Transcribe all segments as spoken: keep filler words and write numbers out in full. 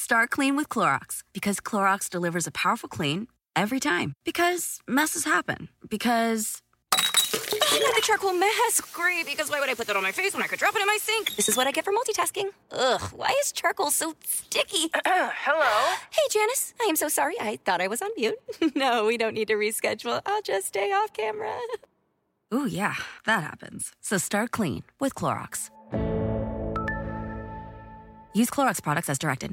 Start clean with Clorox, because Clorox delivers a powerful clean every time. Because messes happen. Because... I got the charcoal mask. Great, because why would I put that on my face when I could drop it in my sink? This is what I get for multitasking. Ugh, why is charcoal so sticky? Hello? Hey, Janice. I am so sorry. I thought I was on mute. No, we don't need to reschedule. I'll just stay off camera. Ooh, yeah, that happens. So start clean with Clorox. Use Clorox products as directed.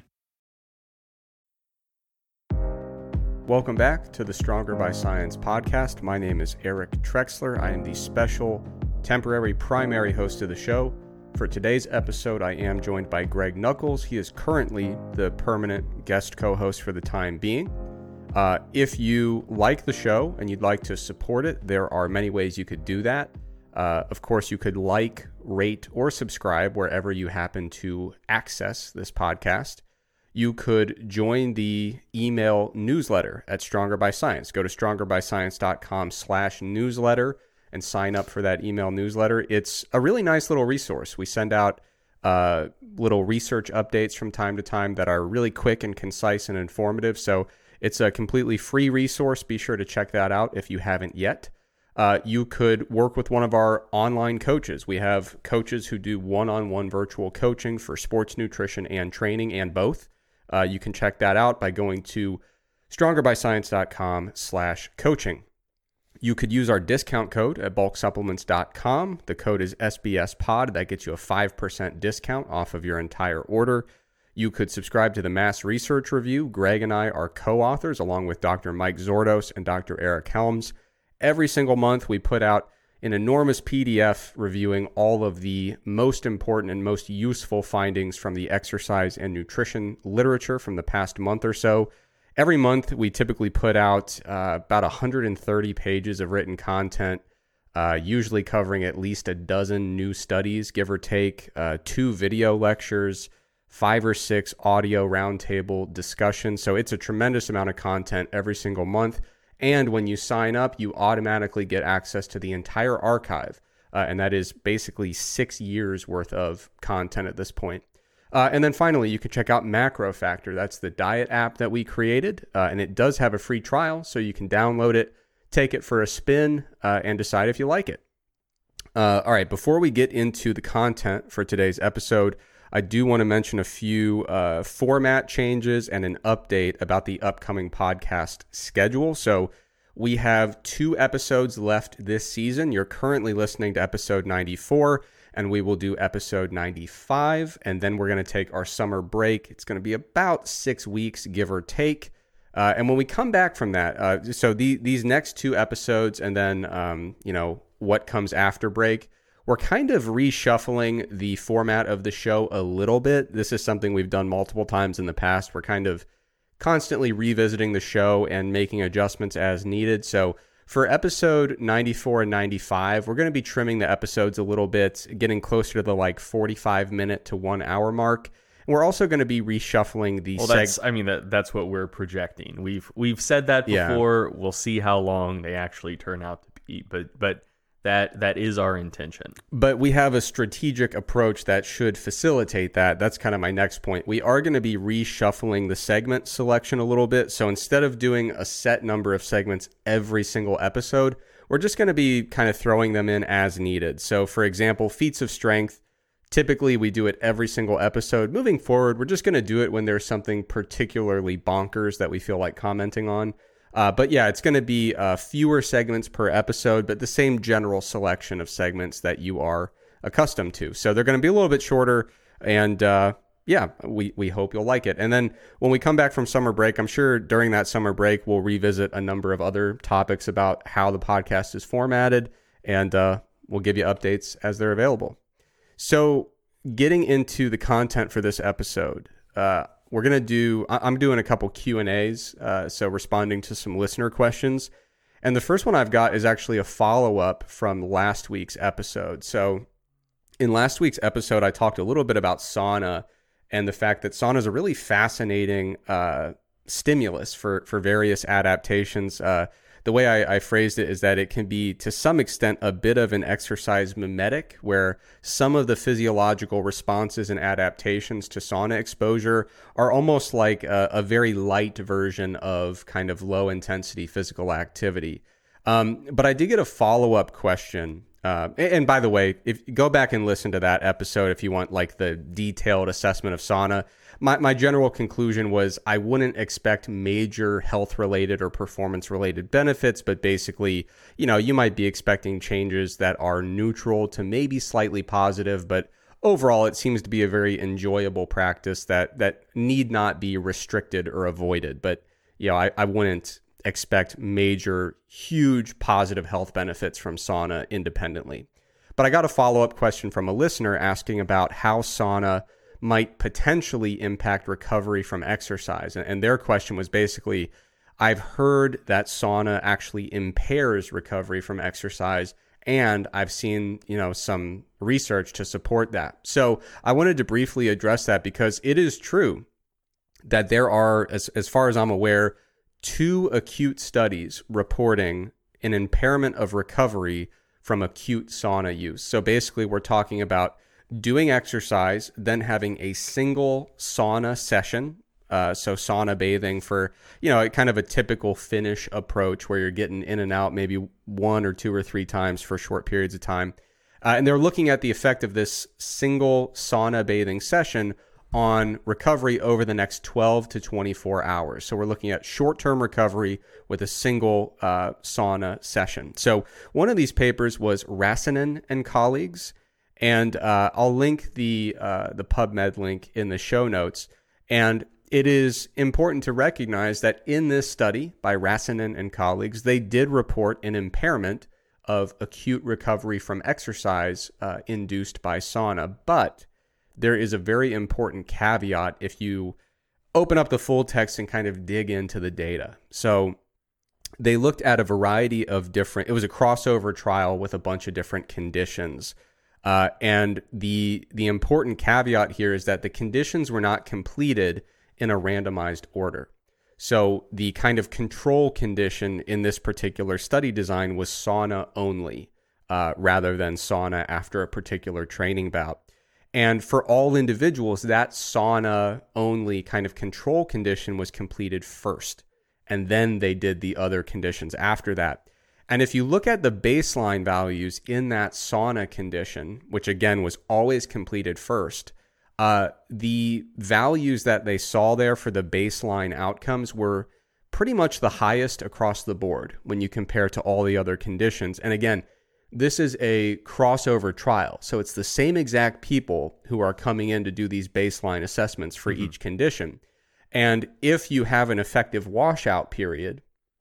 Welcome back to the Stronger by Science podcast. My name is Eric Trexler. I am the special, temporary, primary host of the show. For today's episode, I am joined by Greg Nuckols. He is currently the permanent guest co-host for the time being. Uh, if you like the show and you'd like to support it, there are many ways you could do that. Uh, of course, you could like, rate, or subscribe wherever you happen to access this podcast. You could join the email newsletter at Stronger by Science. Go to strongerbyscience.com slash newsletter and sign up for that email newsletter. It's a really nice little resource. We send out uh, little research updates from time to time that are really quick and concise and informative. So it's a completely free resource. Be sure to check that out if you haven't yet. Uh, you could work with one of our online coaches. We have coaches who do one-on-one virtual coaching for sports nutrition and training and both. Uh, you can check that out by going to strongerbyscience.com slash coaching. You could use our discount code at bulk supplements dot com. The code is S B S pod. That gets you a five percent discount off of your entire order. You could subscribe to the Mass Research Review. Greg and I are co-authors along with Doctor Mike Zordos and Doctor Eric Helms. Every single month we put out an enormous P D F reviewing all of the most important and most useful findings from the exercise and nutrition literature from the past month or so. Every month, we typically put out uh, about one hundred thirty pages of written content, uh, usually covering at least a dozen new studies, give or take, uh, two video lectures, five or six audio roundtable discussions. So it's a tremendous amount of content every single month. And when you sign up, you automatically get access to the entire archive. Uh, and that is basically six years worth of content at this point. Uh, and then finally, you can check out Macro Factor. That's the diet app that we created. Uh, and it does have a free trial, so you can download it, take it for a spin, uh, and decide if you like it. Uh, all right, before we get into the content for today's episode, I do want to mention a few uh, format changes and an update about the upcoming podcast schedule. So we have two episodes left this season. You're currently listening to episode ninety-four, and we will do episode ninety-five, and then we're going to take our summer break. It's going to be about six weeks, give or take. Uh, and when we come back from that, uh, so the, these next two episodes and then, um, you know, what comes after break, we're kind of reshuffling the format of the show a little bit. This is something we've done multiple times in the past. We're kind of constantly revisiting the show and making adjustments as needed. So for episode ninety-four and ninety-five, we're going to be trimming the episodes a little bit, getting closer to the like forty-five minute to one hour mark. And we're also going to be reshuffling the well, seg- that's, I mean, that, that's what we're projecting. We've we've said that before. Yeah. We'll see how long they actually turn out to be. But but That that is our intention. But we have a strategic approach that should facilitate that. That's kind of my next point. We are going to be reshuffling the segment selection a little bit. So instead of doing a set number of segments every single episode, we're just going to be kind of throwing them in as needed. So for example, feats of strength, typically we do it every single episode. Moving forward, we're just going to do it when there's something particularly bonkers that we feel like commenting on. Uh, but yeah, it's going to be uh, fewer segments per episode, but the same general selection of segments that you are accustomed to. So they're going to be a little bit shorter, and uh, yeah, we, we hope you'll like it. And then when we come back from summer break, I'm sure during that summer break, we'll revisit a number of other topics about how the podcast is formatted, and uh, we'll give you updates as they're available. So getting into the content for this episode, uh, we're going to do, I'm doing a couple Q and A's, uh, so responding to some listener questions. And the first one I've got is actually a follow-up from last week's episode. So in last week's episode, I talked a little bit about sauna and the fact that sauna is a really fascinating uh, stimulus for, for various adaptations. Uh, the way I, I phrased it is that it can be, to some extent, a bit of an exercise mimetic, where some of the physiological responses and adaptations to sauna exposure are almost like a, a very light version of kind of low intensity physical activity. Um, but I did get a follow-up question. Uh, and by the way, if you go back and listen to that episode, if you want like the detailed assessment of sauna, my, my general conclusion was I wouldn't expect major health-related or performance-related benefits, but basically, you know, you might be expecting changes that are neutral to maybe slightly positive, but overall, it seems to be a very enjoyable practice that that need not be restricted or avoided. But, you know, I, I wouldn't expect major, huge positive health benefits from sauna independently. But I got a follow-up question from a listener asking about how sauna might potentially impact recovery from exercise. And their question was basically, I've heard that sauna actually impairs recovery from exercise, and I've seen, you know, some research to support that. So I wanted to briefly address that because it is true that there are, as, as far as I'm aware, two acute studies reporting an impairment of recovery from acute sauna use. So basically, we're talking about doing exercise, then having a single sauna session. Uh, so sauna bathing for, you know, kind of a typical Finnish approach where you're getting in and out maybe one or two or three times for short periods of time. Uh, and they're looking at the effect of this single sauna bathing session on recovery over the next twelve to twenty-four hours. So we're looking at short-term recovery with a single uh, sauna session. So one of these papers was Räsänen and colleagues, and uh, I'll link the uh, the PubMed link in the show notes. And it is important to recognize that in this study by Räsänen and colleagues, they did report an impairment of acute recovery from exercise uh, induced by sauna. But there is a very important caveat if you open up the full text and kind of dig into the data. So they looked at a variety of different, it was a crossover trial with a bunch of different conditions. Uh, and the the important caveat here is that the conditions were not completed in a randomized order. So the kind of control condition in this particular study design was sauna only, uh, rather than sauna after a particular training bout. And for all individuals, that sauna only kind of control condition was completed first. And then they did the other conditions after that. And if you look at the baseline values in that sauna condition, which again was always completed first, uh, the values that they saw there for the baseline outcomes were pretty much the highest across the board when you compare to all the other conditions. And again, this is a crossover trial. So it's the same exact people who are coming in to do these baseline assessments for mm-hmm. each condition. And if you have an effective washout period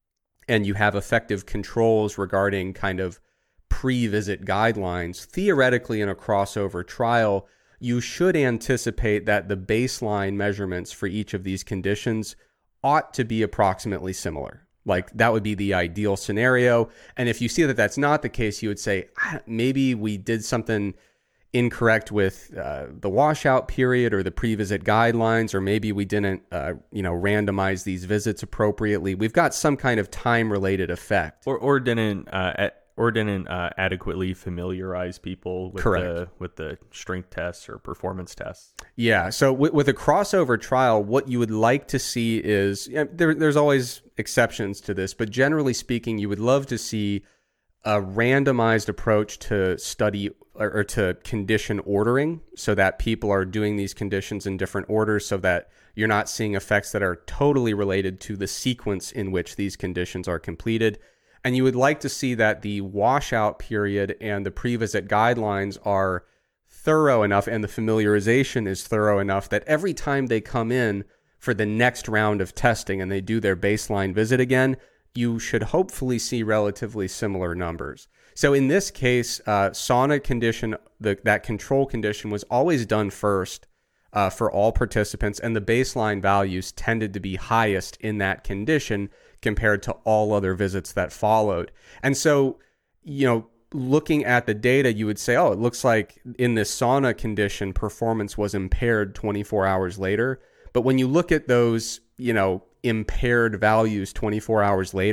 and you have effective controls regarding kind of pre-visit guidelines, theoretically in a crossover trial, you should anticipate that the baseline measurements for each of these conditions ought to be approximately similar. Like that would be the ideal scenario. And if you see that that's not the case, you would say, maybe we did something incorrect with uh, the washout period or the pre-visit guidelines, or maybe we didn't, uh, you know, randomize these visits appropriately. We've got some kind of time-related effect. Or or didn't uh, or didn't uh, adequately familiarize people with Correct. the with the strength tests or performance tests. Yeah. So with, with a crossover trial, what you would like to see is, you know, there, there's always exceptions to this, but generally speaking, you would love to see a randomized approach to study or, or to condition ordering, so that people are doing these conditions in different orders, so that you're not seeing effects that are totally related to the sequence in which these conditions are completed. And you would like to see that the washout period and the pre-visit guidelines are thorough enough and the familiarization is thorough enough that every time they come in for the next round of testing and they do their baseline visit again, you should hopefully see relatively similar numbers. So in this case, uh, sauna condition, the, that control condition was always done first uh, for all participants, and the baseline values tended to be highest in that condition compared to all other visits that followed. And so, you know, looking at the data, you would say, oh, it looks like in this sauna condition, performance was impaired twenty-four hours later. But when you look at those, you know, impaired values twenty-four hours later,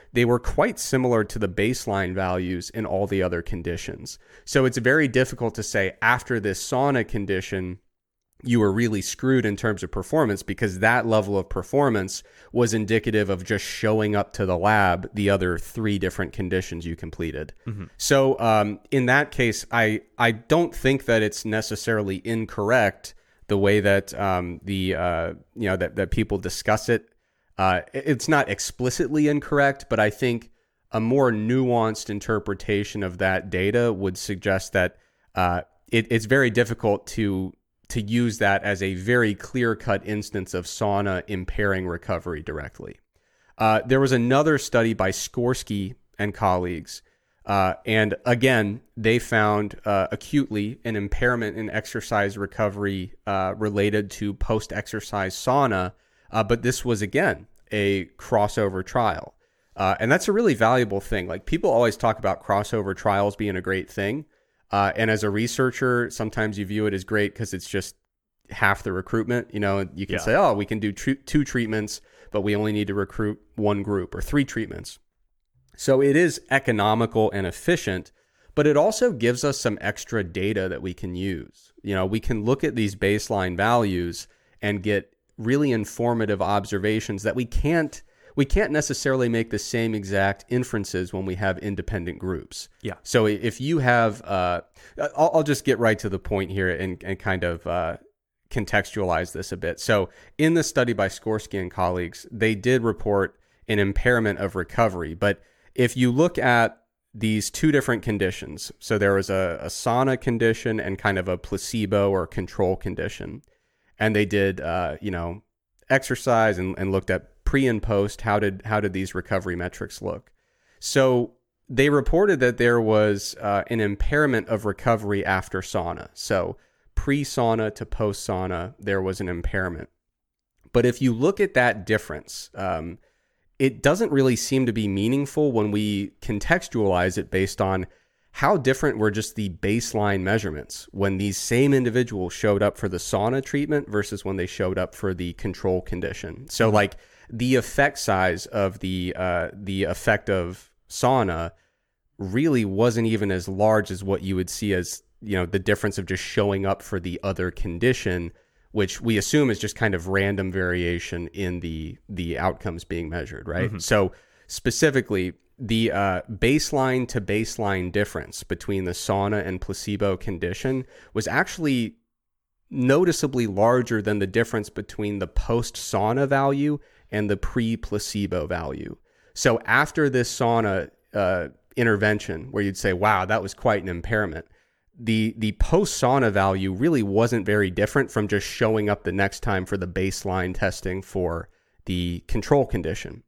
they were quite similar to the baseline values in all the other conditions. So it's very difficult to say after this sauna condition, you were really screwed in terms of performance, because that level of performance was indicative of just showing up to the lab the other three different conditions you completed. Mm-hmm. So um, in that case, I, I don't think that it's necessarily incorrect the way that um, the uh, you know that, that people discuss it. Uh, it's not explicitly incorrect, but I think a more nuanced interpretation of that data would suggest that uh, it, it's very difficult to to use that as a very clear-cut instance of sauna impairing recovery directly. Uh, there was another study by Skorsky and colleagues, uh, and again, they found uh, acutely an impairment in exercise recovery uh, related to post-exercise sauna, uh, but this was, again, a crossover trial. Uh, and that's a really valuable thing. Like, people always talk about crossover trials being a great thing. Uh, and as a researcher, sometimes you view it as great because it's just half the recruitment. You know, you can yeah. say, oh, we can do tr- two treatments, but we only need to recruit one group, or three treatments. So it is economical and efficient, but it also gives us some extra data that we can use. You know, we can look at these baseline values and get really informative observations that we can't we can't necessarily make the same exact inferences when we have independent groups. Yeah. So if you have, uh, I'll, I'll just get right to the point here and, and kind of uh, contextualize this a bit. So in the study by Skorsky and colleagues, they did report an impairment of recovery. But if you look at these two different conditions, so there was a, a sauna condition and kind of a placebo or control condition, and they did, uh, you know, exercise and, and looked at pre and post, how did how did these recovery metrics look? So they reported that there was uh, an impairment of recovery after sauna. So pre-sauna to post-sauna, there was an impairment. But if you look at that difference, um, it doesn't really seem to be meaningful when we contextualize it based on how different were just the baseline measurements when these same individuals showed up for the sauna treatment versus when they showed up for the control condition. So like the effect size of the uh, the effect of sauna really wasn't even as large as what you would see as, you know, the difference of just showing up for the other condition, which we assume is just kind of random variation in the the outcomes being measured, right? Mm-hmm. So specifically, the uh, baseline to baseline difference between the sauna and placebo condition was actually noticeably larger than the difference between the post-sauna value and the pre-placebo value. So after this sauna uh, intervention, where you'd say, wow, that was quite an impairment, the the post-sauna value really wasn't very different from just showing up the next time for the baseline testing for the control condition.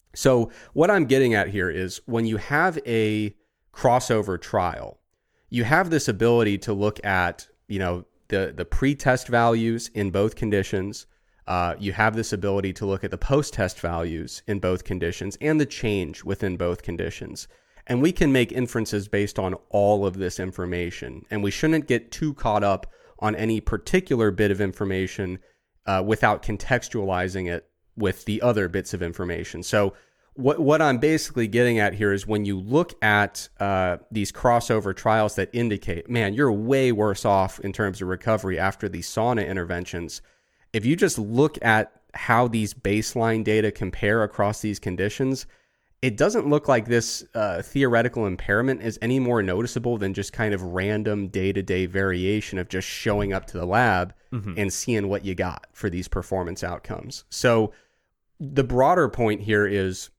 So what I'm getting at here is when you have a crossover trial, you have this ability to look at, you know, the, the pre-test values in both conditions. Uh, you have this ability to look at the post-test values in both conditions and the change within both conditions. And we can make inferences based on all of this information. And we shouldn't get too caught up on any particular bit of information uh, without contextualizing it with the other bits of information. So what what I'm basically getting at here is when you look at uh, these crossover trials that indicate, man, you're way worse off in terms of recovery after these sauna interventions. If you just look at how these baseline data compare across these conditions, it doesn't look like this uh, theoretical impairment is any more noticeable than just kind of random day-to-day variation of just showing up to the lab mm-hmm. and seeing what you got for these performance outcomes. So the broader point here is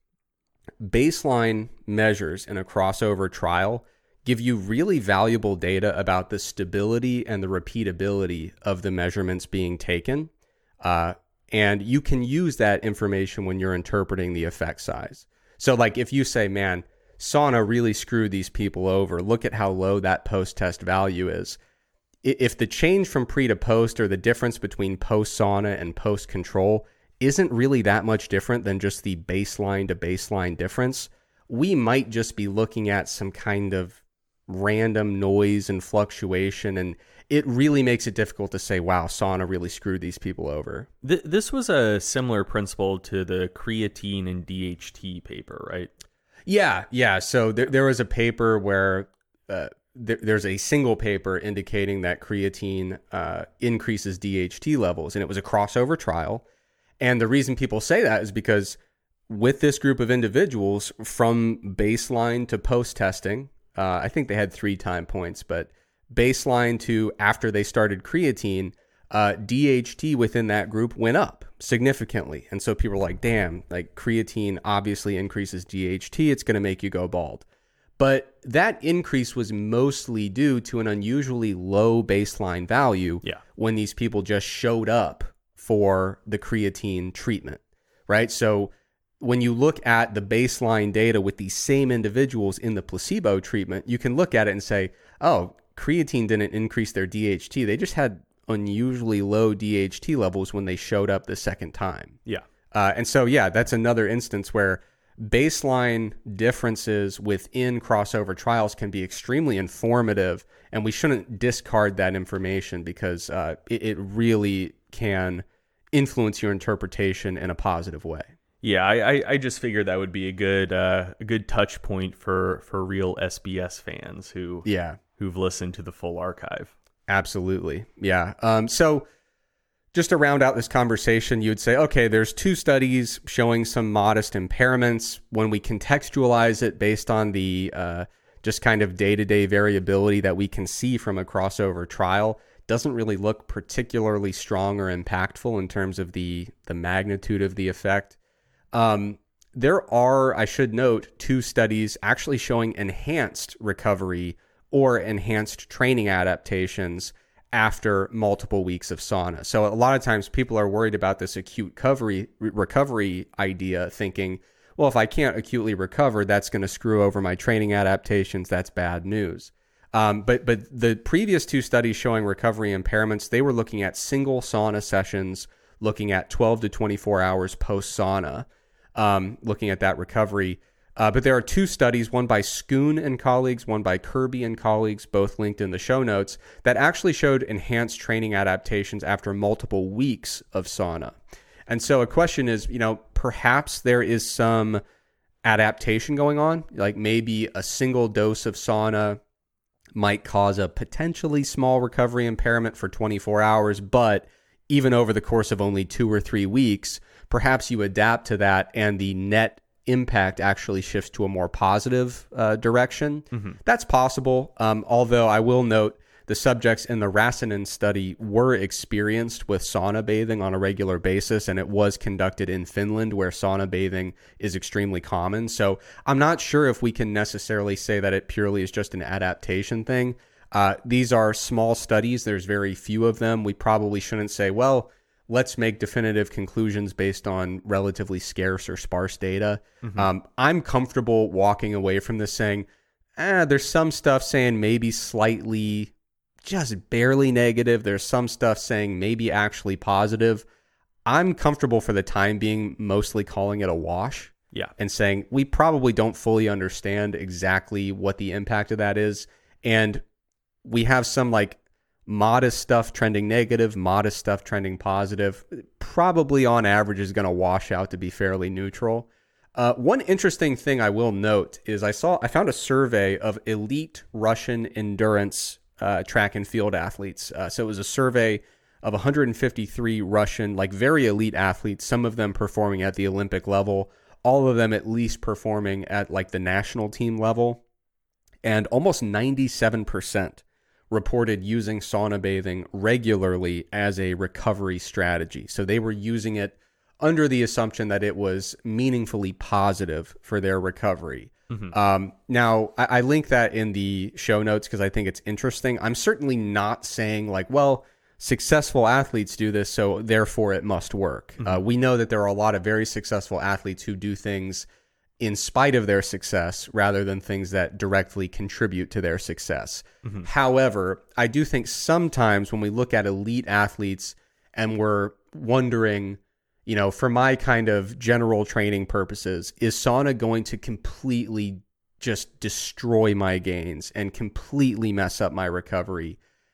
baseline measures in a crossover trial give you really valuable data about the stability and the repeatability of the measurements being taken. Uh, and you can use that information when you're interpreting the effect size. So like if you say, man, sauna really screwed these people over, look at how low that post-test value is. If the change from pre to post or the difference between post-sauna and post-control isn't really that much different than just the baseline to baseline difference, we might just be looking at some kind of random noise and fluctuation, and it really makes it difficult to say, wow, sauna really screwed these people over. Th- this was a similar principle to the creatine and D H T paper, right? Yeah, yeah. So there, there was a paper where uh, there, there's a single paper indicating that creatine uh, increases D H T levels, and it was a crossover trial. And the reason people say that is because with this group of individuals, from baseline to post-testing, uh, I think they had three time points, but baseline to after they started creatine, uh, D H T within that group went up significantly. And so people are like, damn, like creatine obviously increases D H T. It's going to make you go bald. But that increase was mostly due to an unusually low baseline value yeah. when these people just showed up for the creatine treatment, right? So when you look at the baseline data with these same individuals in the placebo treatment, you can look at it and say, oh, creatine didn't increase their D H T. They just had unusually low D H T levels when they showed up the second time. Yeah. Uh, and so, yeah, that's another instance where baseline differences within crossover trials can be extremely informative, and we shouldn't discard that information because uh, it, it really can influence your interpretation in a positive way. Yeah, I, I, I just figured that would be a good uh, a good touch point for, for real S B S fans who yeah who've listened to the full archive. Absolutely. Yeah. Um, so just to round out this conversation, you'd say, okay, there's two studies showing some modest impairments. When we contextualize it based on the uh, just kind of day-to-day variability that we can see from a crossover trial, doesn't really look particularly strong or impactful in terms of the, the magnitude of the effect. Um, there are, I should note, two studies actually showing enhanced recovery or enhanced training adaptations after multiple weeks of sauna. So a lot of times people are worried about this acute recovery, recovery idea, thinking, well, if I can't acutely recover, that's going to screw over my training adaptations. That's bad news. Um, but but the previous two studies showing recovery impairments, they were looking at single sauna sessions, looking at twelve to twenty-four hours post-sauna, um, looking at that recovery. Uh, but there are two studies, one by Schoon and colleagues, one by Kirby and colleagues, both linked in the show notes, that actually showed enhanced training adaptations after multiple weeks of sauna. And so a question is, you know, perhaps there is some adaptation going on, like maybe a single dose of sauna might cause a potentially small recovery impairment for twenty-four hours, but even over the course of only two or three weeks, perhaps you adapt to that and the net impact actually shifts to a more positive uh, direction. Mm-hmm. That's possible. Um, although I will note the subjects in the Rasanen study were experienced with sauna bathing on a regular basis, and it was conducted in Finland where sauna bathing is extremely common. So I'm not sure if we can necessarily say that it purely is just an adaptation thing. Uh, these are small studies. There's very few of them. We probably shouldn't say, well, let's make definitive conclusions based on relatively scarce or sparse data. Mm-hmm. Um, I'm comfortable walking away from this saying, eh, there's some stuff saying maybe slightly, just barely negative. There's some stuff saying maybe actually positive. I'm comfortable for the time being mostly calling it a wash. Yeah. And saying we probably don't fully understand exactly what the impact of that is. And we have some like modest stuff trending negative, modest stuff trending positive, probably on average is going to wash out to be fairly neutral. Uh, one interesting thing I will note is I saw, I found a survey of elite Russian endurance uh, track and field athletes. Uh, so it was a survey of one hundred fifty-three Russian, like very elite athletes, some of them performing at the Olympic level, all of them at least performing at like the national team level. And almost ninety-seven percent reported using sauna bathing regularly as a recovery strategy. So they were using it under the assumption that it was meaningfully positive for their recovery. Mm-hmm. Um, now, I, I link that in the show notes because I think it's interesting. I'm certainly not saying like, well, successful athletes do this, so therefore it must work. Mm-hmm. Uh, we know that there are a lot of very successful athletes who do things in spite of their success rather than things that directly contribute to their success. Mm-hmm. However, I do think sometimes when we look at elite athletes and we're wondering, you know, for my kind of general training purposes, is sauna going to completely just destroy my gains and completely mess up my recovery?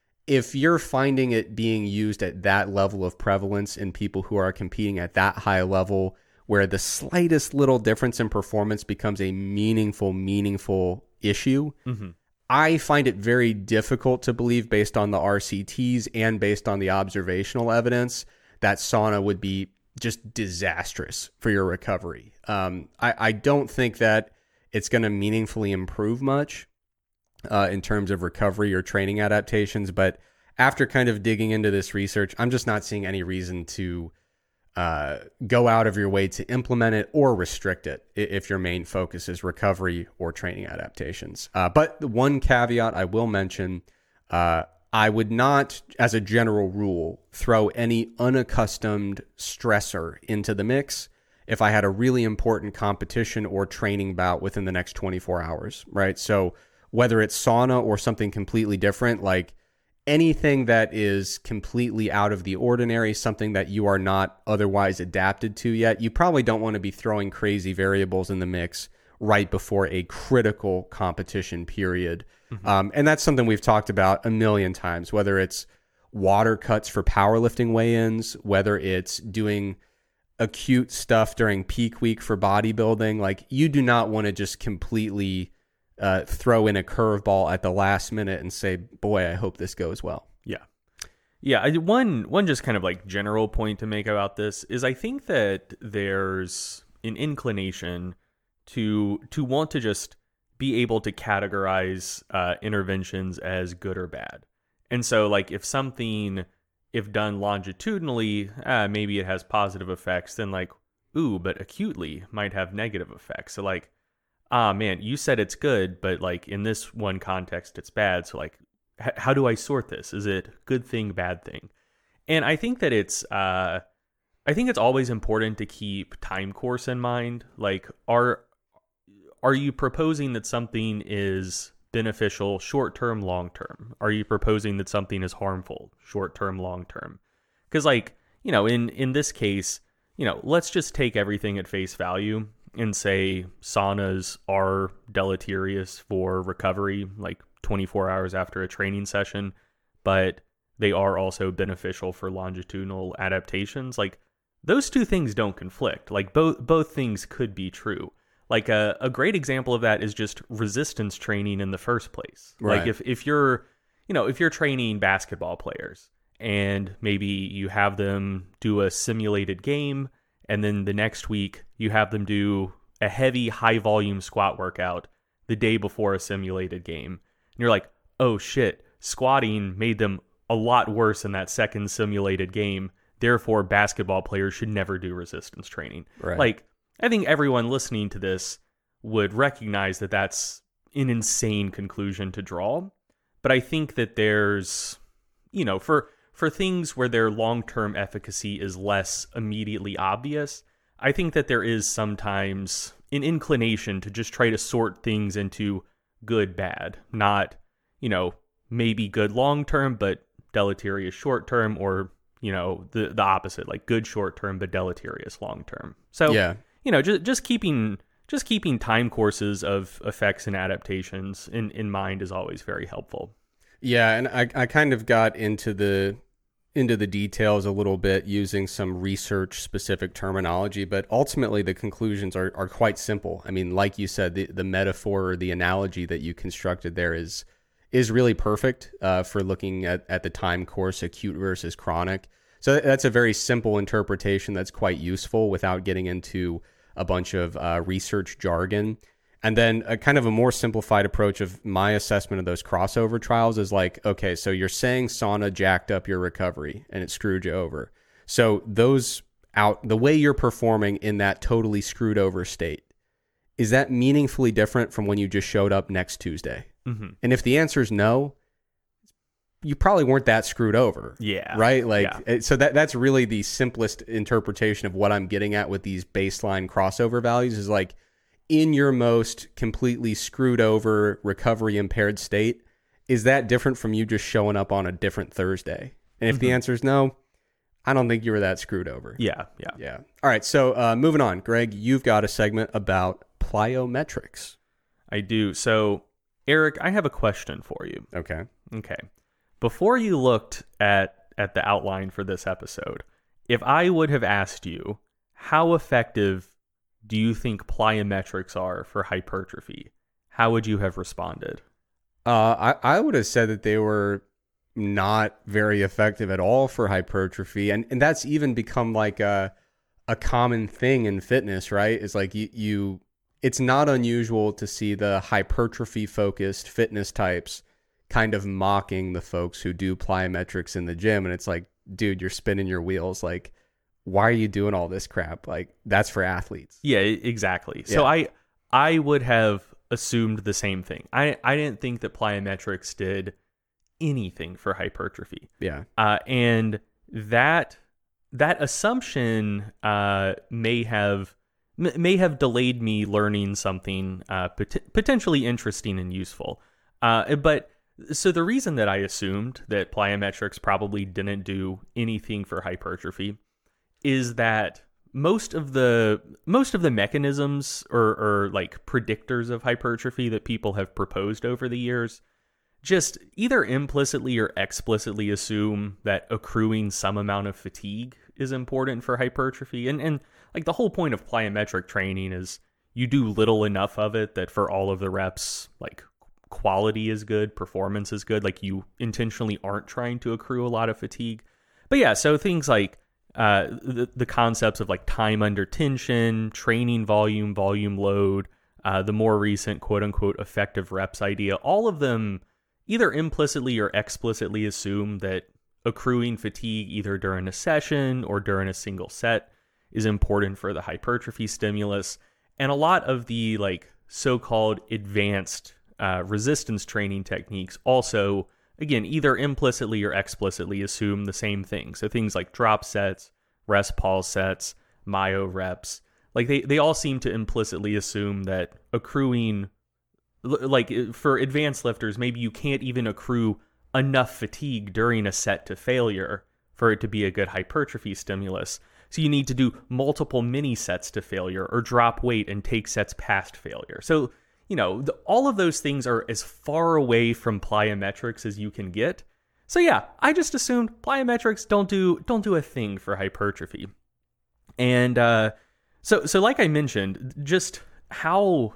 If you're finding it being used at that level of prevalence in people who are competing at that high level where the slightest little difference in performance becomes a meaningful, meaningful issue. Mm-hmm. I find it very difficult to believe, based on the R C Ts and based on the observational evidence, that sauna would be just disastrous for your recovery. Um, I, I don't think that it's going to meaningfully improve much uh, in terms of recovery or training adaptations. But after kind of digging into this research, I'm just not seeing any reason to uh, go out of your way to implement it or restrict it if your main focus is recovery or training adaptations. Uh, but the one caveat I will mention, uh, I would not, as a general rule, throw any unaccustomed stressor into the mix if I had a really important competition or training bout within the next twenty-four hours, right? So whether it's sauna or something completely different, like anything that is completely out of the ordinary, something that you are not otherwise adapted to yet, you probably don't want to be throwing crazy variables in the mix right before a critical competition period. Mm-hmm. Um, and that's something we've talked about a million times, whether it's water cuts for powerlifting weigh-ins, whether it's doing acute stuff during peak week for bodybuilding. Like, you do not want to just completely uh, throw in a curveball at the last minute and say, boy, I hope this goes well. Yeah. Yeah. I, one, one just kind of like general point to make about this is I think that there's an inclination to, to want to just be able to categorize uh, interventions as good or bad. And so, like, if something, if done longitudinally, uh, maybe it has positive effects, then like, ooh, but acutely might have negative effects. So like, ah, man, you said it's good, but like in this one context, it's bad. So like, h- how do I sort this? Is it good thing, bad thing? And I think that it's, uh, I think it's always important to keep time course in mind. Like, are, are you proposing that something is beneficial short-term, long-term? Are you proposing that something is harmful short-term, long-term? Because like, you know, in, in this case, you know, let's just take everything at face value and say saunas are deleterious for recovery, like twenty-four hours after a training session, but they are also beneficial for longitudinal adaptations. Like, those two things don't conflict. Like, both both things could be true. Like a, a great example of that is just resistance training in the first place. Right. Like if, if you're, you know, if you're training basketball players and maybe you have them do a simulated game, and then the next week you have them do a heavy high volume squat workout the day before a simulated game. And you're like, oh shit, squatting made them a lot worse in that second simulated game. Therefore, basketball players should never do resistance training. Right. Like, I think everyone listening to this would recognize that that's an insane conclusion to draw. But I think that there's, you know, for for things where their long-term efficacy is less immediately obvious, I think that there is sometimes an inclination to just try to sort things into good, bad, not, you know, maybe good long-term, but deleterious short-term, or, you know, the, the opposite, like good short-term, but deleterious long-term. So, yeah. You know, just just keeping just keeping time courses of effects and adaptations in, in mind is always very helpful. Yeah, and I, I kind of got into the into the details a little bit using some research specific terminology, but ultimately the conclusions are, are quite simple. I mean, like you said, the, the metaphor or the analogy that you constructed there is is really perfect uh, for looking at, at the time course, acute versus chronic. So that's a very simple interpretation that's quite useful without getting into a bunch of uh, research jargon. And then a kind of a more simplified approach of my assessment of those crossover trials is like, okay, so you're saying sauna jacked up your recovery and it screwed you over. So those out, the way you're performing in that totally screwed over state, is that meaningfully different from when you just showed up next Tuesday? Mm-hmm. And if the answer is no, you probably weren't that screwed over. Yeah. Right? Like, yeah. So that that's really the simplest interpretation of what I'm getting at with these baseline crossover values is like, in your most completely screwed over recovery impaired state, is that different from you just showing up on a different Thursday? And if mm-hmm. the answer is no, I don't think you were that screwed over. Yeah. Yeah. Yeah. All right. So uh, moving on, Greg, you've got a segment about plyometrics. I do. So Eric, I have a question for you. Okay. Okay. Before you looked at, at the outline for this episode, if I would have asked you, how effective do you think plyometrics are for hypertrophy? How would you have responded? Uh, I, I would have said that they were not very effective at all for hypertrophy. And, and that's even become like a, a common thing in fitness, right? It's like you, you, it's not unusual to see the hypertrophy focused fitness types kind of mocking the folks who do plyometrics in the gym. And it's like, dude, you're spinning your wheels. Like, why are you doing all this crap? Like, that's for athletes. Yeah, exactly. So yeah. I I would have assumed the same thing. I, I didn't think that plyometrics did anything for hypertrophy. Yeah. Uh, and that that assumption uh, may have m- may have delayed me learning something uh, pot- potentially interesting and useful. Uh, but so the reason that I assumed that plyometrics probably didn't do anything for hypertrophy is that most of the most of the mechanisms or, or like predictors of hypertrophy that people have proposed over the years just either implicitly or explicitly assume that accruing some amount of fatigue is important for hypertrophy. And and like the whole point of plyometric training is you do little enough of it that for all of the reps, like quality is good, performance is good. Like you intentionally aren't trying to accrue a lot of fatigue. But yeah, so things like uh, the, the concepts of like time under tension, training volume, volume load, uh, the more recent quote unquote effective reps idea, all of them either implicitly or explicitly assume that accruing fatigue either during a session or during a single set is important for the hypertrophy stimulus. And a lot of the like so-called advanced uh, resistance training techniques also, again, either implicitly or explicitly assume the same thing. So things like drop sets, rest pause sets, myo reps, like they, they all seem to implicitly assume that accruing, like for advanced lifters, maybe you can't even accrue enough fatigue during a set to failure for it to be a good hypertrophy stimulus. So you need to do multiple mini sets to failure or drop weight and take sets past failure. So, you know, the, all of those things are as far away from plyometrics as you can get. So yeah, I just assumed plyometrics don't do don't do a thing for hypertrophy. And uh, so so like I mentioned, just how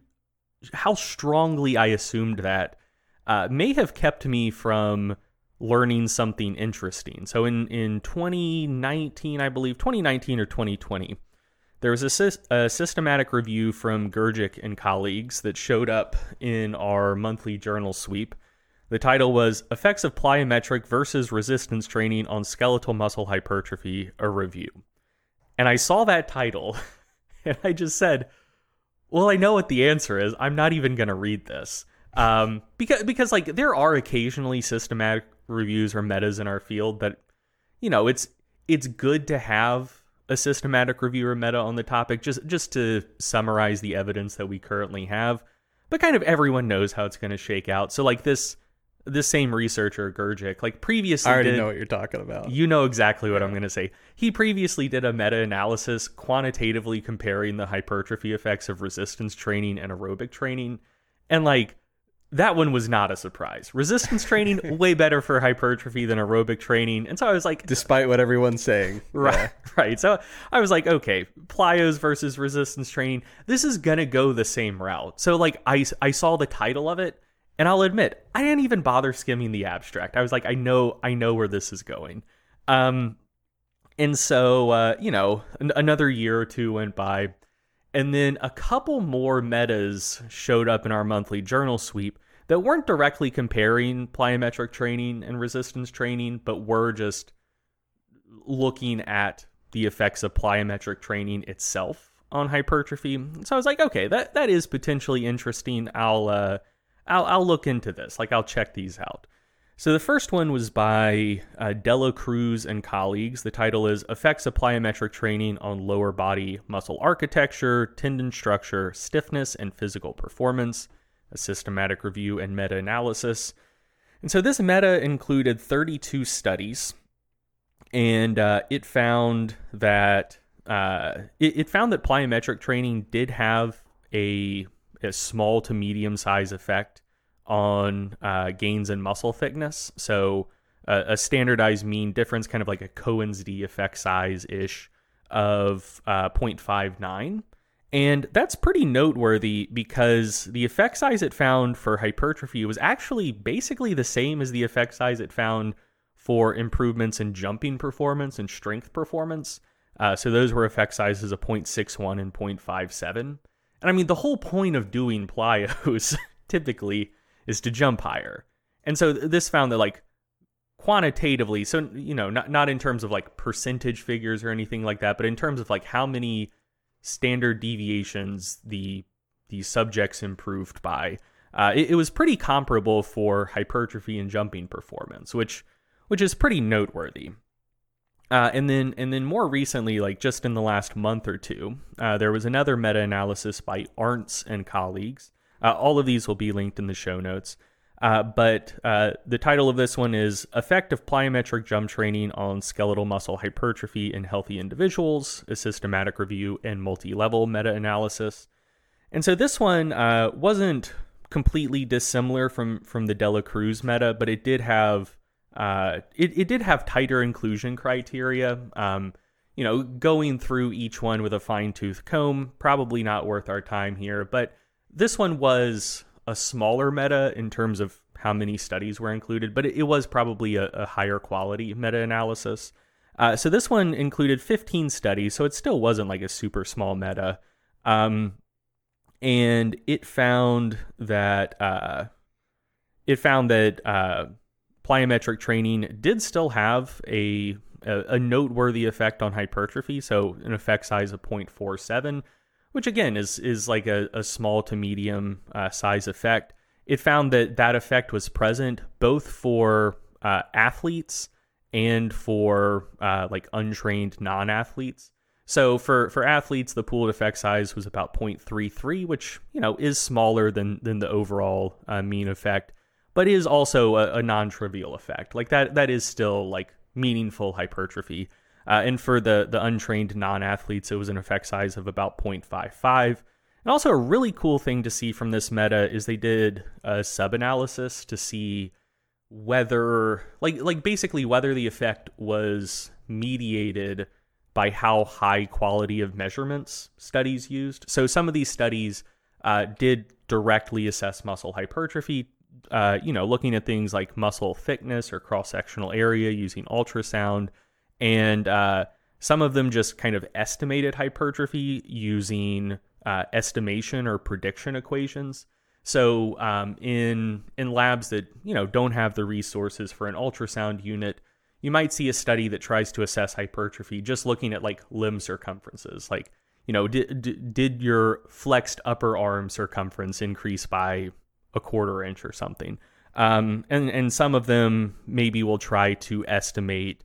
how strongly I assumed that uh, may have kept me from learning something interesting. So in, in twenty nineteen, I believe, twenty nineteen or twenty twenty, there was a, sy- a systematic review from Gurgic and colleagues that showed up in our monthly journal sweep. The title was Effects of Plyometric versus Resistance Training on Skeletal Muscle Hypertrophy, a Review. And I saw that title, and I just said, well, I know what the answer is. I'm not even going to read this. Um, because, because like, there are occasionally systematic reviews or metas in our field that, you know, it's it's good to have a systematic review or meta on the topic just just to summarize the evidence that we currently have, but kind of everyone knows how it's going to shake out. So like this this same researcher Gurgic, like previously I already did, know what you're talking about. You know exactly what yeah. I'm going to say. He previously did a meta-analysis quantitatively comparing the hypertrophy effects of resistance training and aerobic training, and like that one was not a surprise. Resistance training, way better for hypertrophy than aerobic training. And so I was like... Despite what everyone's saying. Right, yeah. right. So I was like, okay, plyos versus resistance training, this is going to go the same route. So like I, I saw the title of it, and I'll admit, I didn't even bother skimming the abstract. I was like, I know I know where this is going. Um, and so, uh, you know, an- another year or two went by. And then a couple more metas showed up in our monthly journal sweep that weren't directly comparing plyometric training and resistance training, but were just looking at the effects of plyometric training itself on hypertrophy. So I was like, okay, that, that is potentially interesting. I'll, uh, I'll, I'll look into this. Like, I'll check these out. So the first one was by uh, Dela Cruz and colleagues. The title is Effects of Plyometric Training on Lower Body Muscle Architecture, Tendon Structure, Stiffness, and Physical Performance, a systematic review and meta-analysis. And so this meta included thirty-two studies, and uh, it found that uh, it, it found that plyometric training did have a, a small to medium-size effect on uh, gains in muscle thickness. So uh, a standardized mean difference, kind of like a Cohen's d effect size-ish, of uh, zero point five nine. And that's pretty noteworthy because the effect size it found for hypertrophy was actually basically the same as the effect size it found for improvements in jumping performance and strength performance. Uh, so those were effect sizes of zero point six one and zero point five seven. And I mean, the whole point of doing plyos typically is to jump higher. And so this found that, like, quantitatively, so, you know, not, not in terms of like percentage figures or anything like that, but in terms of like how many standard deviations the the subjects improved by, uh, it, it was pretty comparable for hypertrophy and jumping performance, which which is pretty noteworthy. Uh, and then and then more recently, like just in the last month or two, uh, there was another meta-analysis by Arntz and colleagues. Uh, all of these will be linked in the show notes. Uh, but uh, the title of this one is Effect of Plyometric Jump Training on Skeletal Muscle Hypertrophy in Healthy Individuals, a Systematic Review and Multi-Level Meta-Analysis. And so this one uh, wasn't completely dissimilar from, from the Dela Cruz meta, but it did have uh, it, it did have tighter inclusion criteria. Um, you know, going through each one with a fine-tooth comb, probably not worth our time here, but this one was a smaller meta in terms of how many studies were included, but it, it was probably a, a higher quality meta-analysis. Uh, so this one included fifteen studies, so it still wasn't like a super small meta. Um, and it found that uh, it found that uh, plyometric training did still have a, a a noteworthy effect on hypertrophy, so an effect size of zero point four seven, which again is is like a, a small to medium uh, size effect. It found that that effect was present both for uh, athletes and for uh, like untrained non-athletes. So for, for athletes, the pooled effect size was about zero point three three, which, you know, is smaller than than the overall uh, mean effect, but is also a, a non-trivial effect. Like that that is still like meaningful hypertrophy. Uh, and for the, the untrained non-athletes, it was an effect size of about zero point five five. And also a really cool thing to see from this meta is they did a sub-analysis to see whether, like, like basically whether the effect was mediated by how high quality of measurements studies used. So some of these studies uh, did directly assess muscle hypertrophy, uh, you know, looking at things like muscle thickness or cross-sectional area using ultrasound. And uh, some of them just kind of estimated hypertrophy using uh, estimation or prediction equations. So um, in in labs that, you know, don't have the resources for an ultrasound unit, you might see a study that tries to assess hypertrophy just looking at like limb circumferences. Like, you know, did did your flexed upper arm circumference increase by a quarter inch or something? Um, and and some of them maybe will try to estimate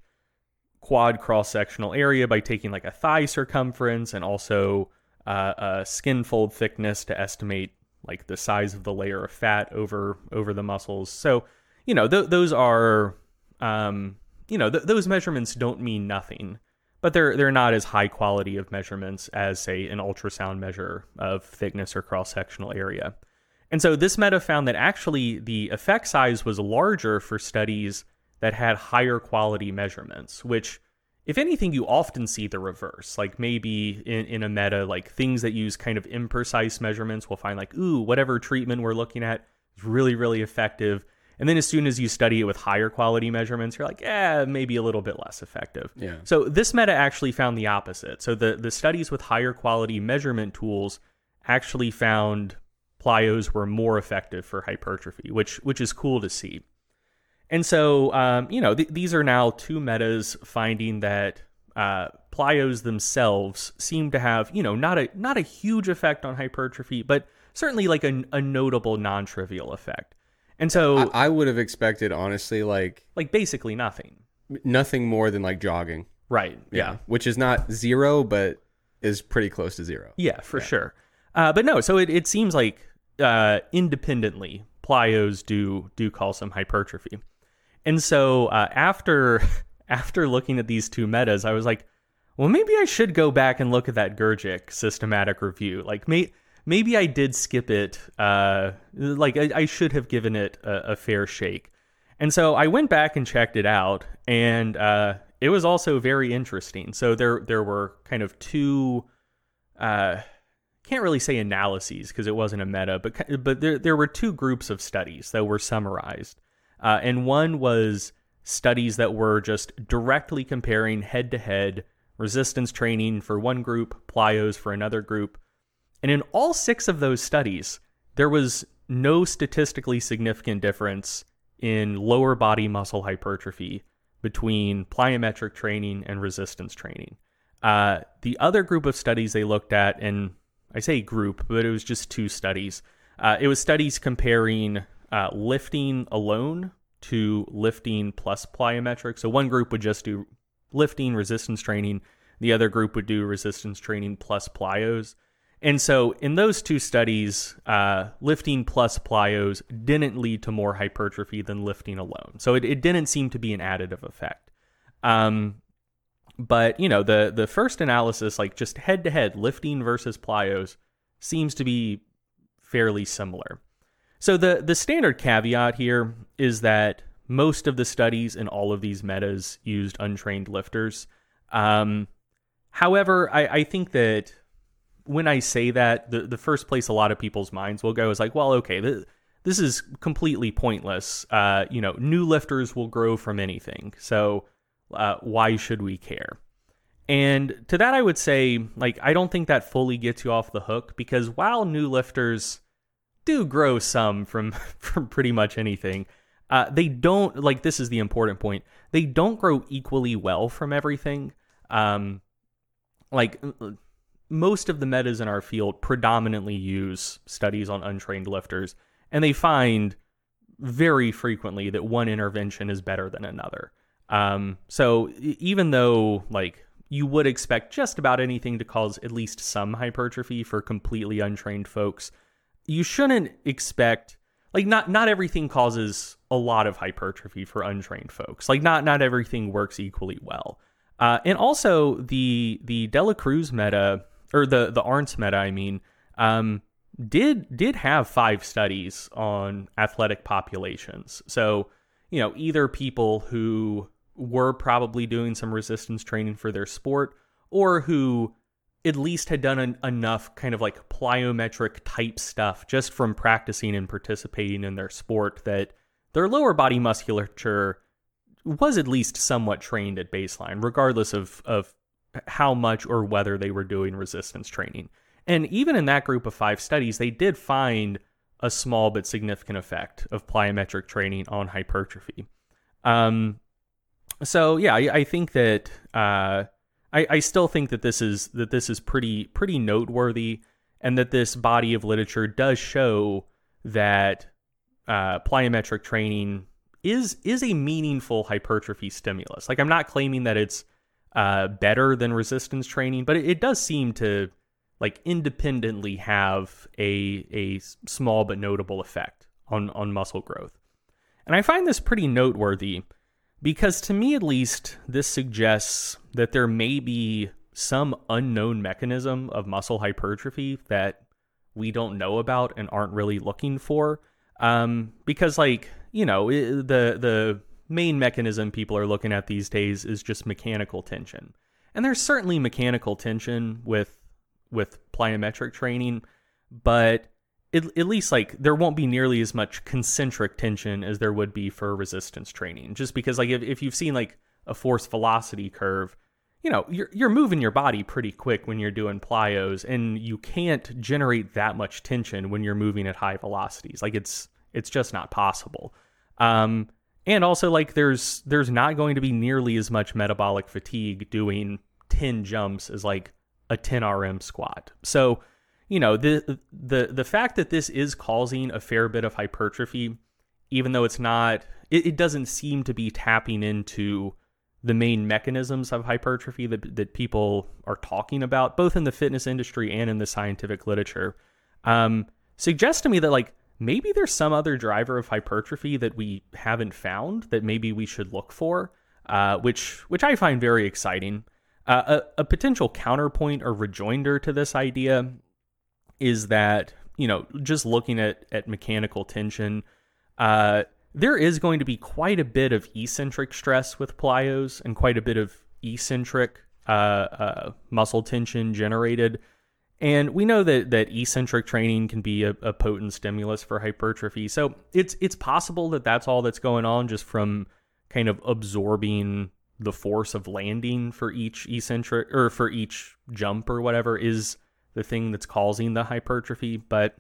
quad cross-sectional area by taking like a thigh circumference and also uh, a skin fold thickness to estimate like the size of the layer of fat over over the muscles. So, you know, th- those are, um, you know, th- those measurements don't mean nothing, but they're they're not as high quality of measurements as, say, an ultrasound measure of thickness or cross-sectional area. And so this meta found that actually the effect size was larger for studies that had higher quality measurements, which, if anything, you often see the reverse. Like maybe in, in a meta, like things that use kind of imprecise measurements will find like, ooh, whatever treatment we're looking at is really, really effective. And then as soon as you study it with higher quality measurements, you're like, eh, maybe a little bit less effective. Yeah. So this meta actually found the opposite. So the, the studies with higher quality measurement tools actually found plyos were more effective for hypertrophy, which which is cool to see. And so, um, you know, th- these are now two metas finding that uh, plyos themselves seem to have, you know, not a not a huge effect on hypertrophy, but certainly like a, a notable non-trivial effect. And so I, I would have expected, honestly, like like basically nothing, nothing more than like jogging. Right. Yeah. yeah. Which is not zero, but is pretty close to zero. Yeah, for yeah. sure. Uh, but no, so it, it seems like uh, independently, plyos do do cause some hypertrophy. And so uh, after after looking at these two metas, I was like, well, maybe I should go back and look at that Gurgic systematic review. Like, may, maybe I did skip it. Uh, like, I, I should have given it a, a fair shake. And so I went back and checked it out. And uh, it was also very interesting. So there there were kind of two, uh, can't really say analyses because it wasn't a meta, but but there there were two groups of studies that were summarized, uh, and one was studies that were just directly comparing head to head resistance training for one group, plyos for another group, and in all six of those studies, there was no statistically significant difference in lower body muscle hypertrophy between plyometric training and resistance training. Uh, the other group of studies they looked at, and I say group, but it was just two studies. Uh, it was studies comparing uh, lifting alone to lifting plus plyometric. So one group would just do lifting, resistance training. The other group would do resistance training plus plyos. And so in those two studies, uh, lifting plus plyos didn't lead to more hypertrophy than lifting alone. So it, it didn't seem to be an additive effect. Um, but, you know, the, the first analysis, like just head-to-head, lifting versus plyos, seems to be fairly similar. So the, the standard caveat here is that most of the studies in all of these metas used untrained lifters. Um, however, I, I think that when I say that, the, the first place a lot of people's minds will go is like, well, okay, th- this is completely pointless. Uh, you know, new lifters will grow from anything. So uh, why should we care? And to that, I would say, like, I don't think that fully gets you off the hook, because while new lifters do grow some from, from pretty much anything, uh, they don't, like, this is the important point, they don't grow equally well from everything. Um, like, most of the metas in our field predominantly use studies on untrained lifters, and they find very frequently that one intervention is better than another. Um, so even though, like, you would expect just about anything to cause at least some hypertrophy for completely untrained folks, you shouldn't expect, like, not not everything causes a lot of hypertrophy for untrained folks. Like, not not everything works equally well. Uh, and also the the Dela Cruz meta, or the the Arntz meta, I mean, um, did did have five studies on athletic populations. So, you know, either people who were probably doing some resistance training for their sport, or who at least had done an, enough kind of like plyometric type stuff just from practicing and participating in their sport that their lower body musculature was at least somewhat trained at baseline, regardless of, of how much or whether they were doing resistance training. And even in that group of five studies, they did find a small but significant effect of plyometric training on hypertrophy. Um, so yeah, I, I think that uh, I, I still think that this is that this is pretty pretty noteworthy, and that this body of literature does show that uh, plyometric training is is a meaningful hypertrophy stimulus. Like, I'm not claiming that it's uh, better than resistance training, but it, it does seem to, like, independently have a a small but notable effect on on muscle growth. And I find this pretty noteworthy because, to me at least, this suggests that there may be some unknown mechanism of muscle hypertrophy that we don't know about and aren't really looking for. Um, because, like, you know, the the main mechanism people are looking at these days is just mechanical tension. And there's certainly mechanical tension with with plyometric training, but it, at least, like, there won't be nearly as much concentric tension as there would be for resistance training. Just because, like, if, if you've seen, like, a force velocity curve, you know, you're you're moving your body pretty quick when you're doing plyos, and you can't generate that much tension when you're moving at high velocities. Like, it's it's just not possible. Um, and also, like, there's there's not going to be nearly as much metabolic fatigue doing ten jumps as, like, a ten R M squat. So, you know, the the the fact that this is causing a fair bit of hypertrophy, even though it's not, it, it doesn't seem to be tapping into the main mechanisms of hypertrophy that that people are talking about, both in the fitness industry and in the scientific literature, um, suggests to me that, like, maybe there's some other driver of hypertrophy that we haven't found that maybe we should look for, uh, which which I find very exciting. Uh, a, a potential counterpoint or rejoinder to this idea is that, you know, just looking at, at mechanical tension, uh, there is going to be quite a bit of eccentric stress with plyos and quite a bit of eccentric uh, uh, muscle tension generated. And we know that that eccentric training can be a, a potent stimulus for hypertrophy. So it's it's possible that that's all that's going on, just from kind of absorbing the force of landing for each eccentric or for each jump or whatever is the thing that's causing the hypertrophy. But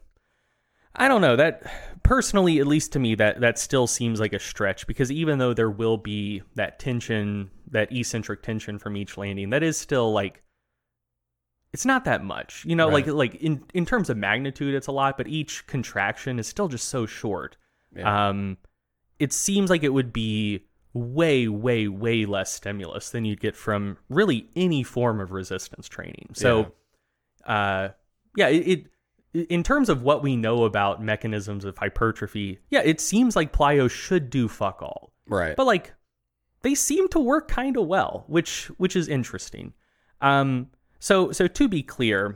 I don't know, that personally, at least to me, that that still seems like a stretch, because even though there will be that tension, that eccentric tension from each landing, that is still like, it's not that much, you know, Right. like like in, in terms of magnitude, it's a lot, but each contraction is still just so short. Yeah. Um, it seems like it would be way, way, way less stimulus than you'd get from really any form of resistance training. So, yeah, uh, yeah it, it in terms of what we know about mechanisms of hypertrophy, yeah, it seems like plyo should do fuck all. Right. But like, they seem to work kind of well, which which is interesting. Um, so so to be clear,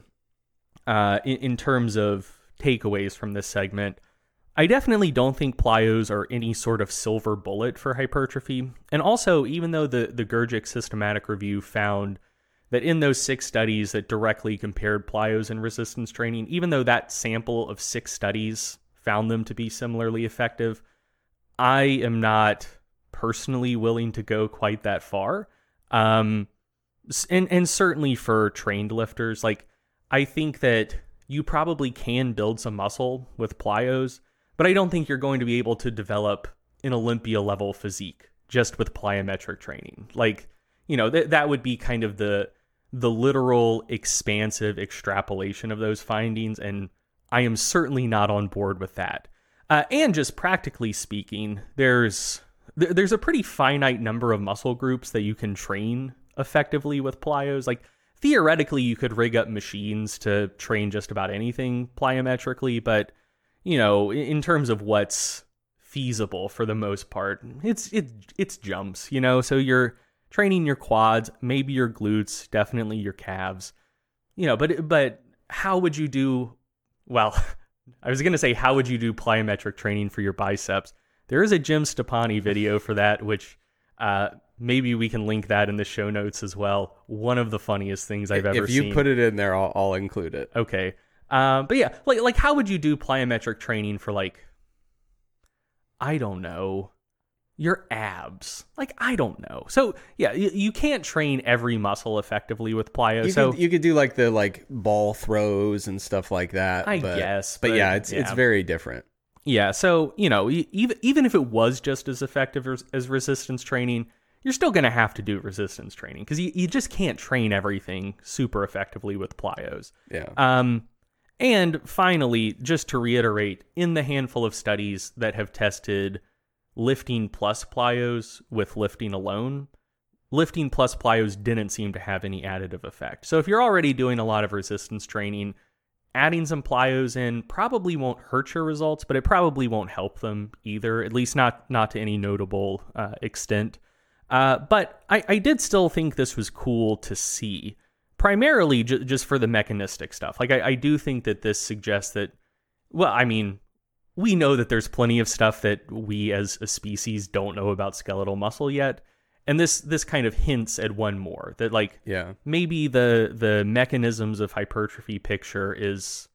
uh, in, in terms of takeaways from this segment, I definitely don't think plyos are any sort of silver bullet for hypertrophy. And also, even though the, the Gurgic systematic review found that in those six studies that directly compared plyos and resistance training, even though that sample of six studies found them to be similarly effective, I am not personally willing to go quite that far. Um, and, and certainly for trained lifters, like, I think that you probably can build some muscle with plyos, but I don't think you're going to be able to develop an Olympia level physique just with plyometric training. Like, you know, th- that would be kind of the the literal expansive extrapolation of those findings, and I am certainly not on board with that. Uh, and just practically speaking, there's th- there's a pretty finite number of muscle groups that you can train effectively with plyos. Like, theoretically, you could rig up machines to train just about anything plyometrically, but you know, in terms of what's feasible for the most part, it's it it's jumps, you know, so you're training your quads, maybe your glutes, definitely your calves, you know, but but how would you do, well, I was going to say, how would you do plyometric training for your biceps? There is a Jim Stepani video for that, which uh, maybe we can link that in the show notes as well. One of the funniest things I've ever If you seen. put it in there, I'll, I'll include it. Okay. Um, but yeah, like like how would you do plyometric training for, like, I don't know, your abs? Like, I don't know. So yeah, you, you can't train every muscle effectively with plyo. You so could, you could do like the like ball throws and stuff like that. I but, guess, but, but yeah, it's yeah. it's very different. yeah, so you know, e- even even if it was just as effective as, as resistance training, you're still going to have to do resistance training because you, you just can't train everything super effectively with plyos. Yeah. Um. And finally, just to reiterate, in the handful of studies that have tested lifting plus plyos with lifting alone, lifting plus plyos didn't seem to have any additive effect. So if you're already doing a lot of resistance training, adding some plyos in probably won't hurt your results, but it probably won't help them either, at least not, not to any notable uh, extent. Uh, but I, I did still think this was cool to see. Primarily ju- just for the mechanistic stuff. Like, I, I do think that this suggests that, well, I mean, we know that there's plenty of stuff that we as a species don't know about skeletal muscle yet. And this this kind of hints at one more, that like, Yeah. maybe the the mechanisms of hypertrophy picture is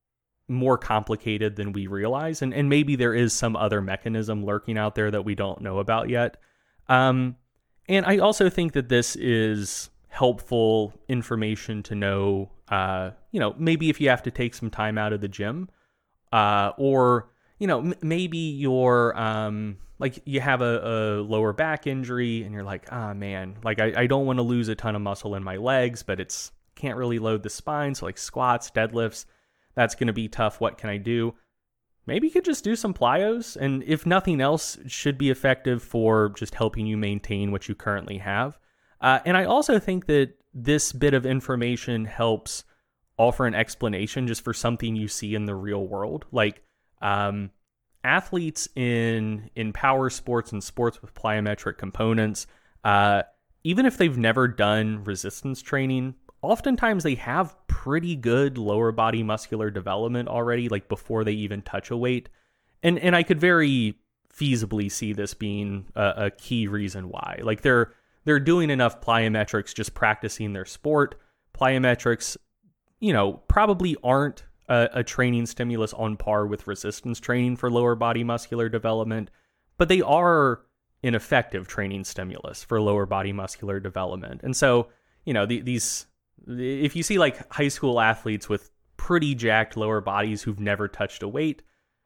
more complicated than we realize. And, and maybe there is some other mechanism lurking out there that we don't know about yet. Um, and I also think that this is helpful information to know, uh, you know, maybe if you have to take some time out of the gym, uh, or, you know, m- maybe you're, um, like you have a, a lower back injury and you're like, ah, oh, man, like I, I don't want to lose a ton of muscle in my legs, but it's can't really load the spine. So like squats, deadlifts, that's going to be tough. What can I do? Maybe you could just do some plyos. And if nothing else, it should be effective for just helping you maintain what you currently have. Uh, and I also think that this bit of information helps offer an explanation just for something you see in the real world. Like um, athletes in in power sports and sports with plyometric components, uh, even if they've never done resistance training, oftentimes they have pretty good lower body muscular development already, like before they even touch a weight. And and I could very feasibly see this being a, a key reason why. Like they're they're doing enough plyometrics, just practicing their sport. Plyometrics, you know, probably aren't a, a training stimulus on par with resistance training for lower body muscular development, but they are an effective training stimulus for lower body muscular development. And so, you know, the, these, if you see like high school athletes with pretty jacked lower bodies who've never touched a weight,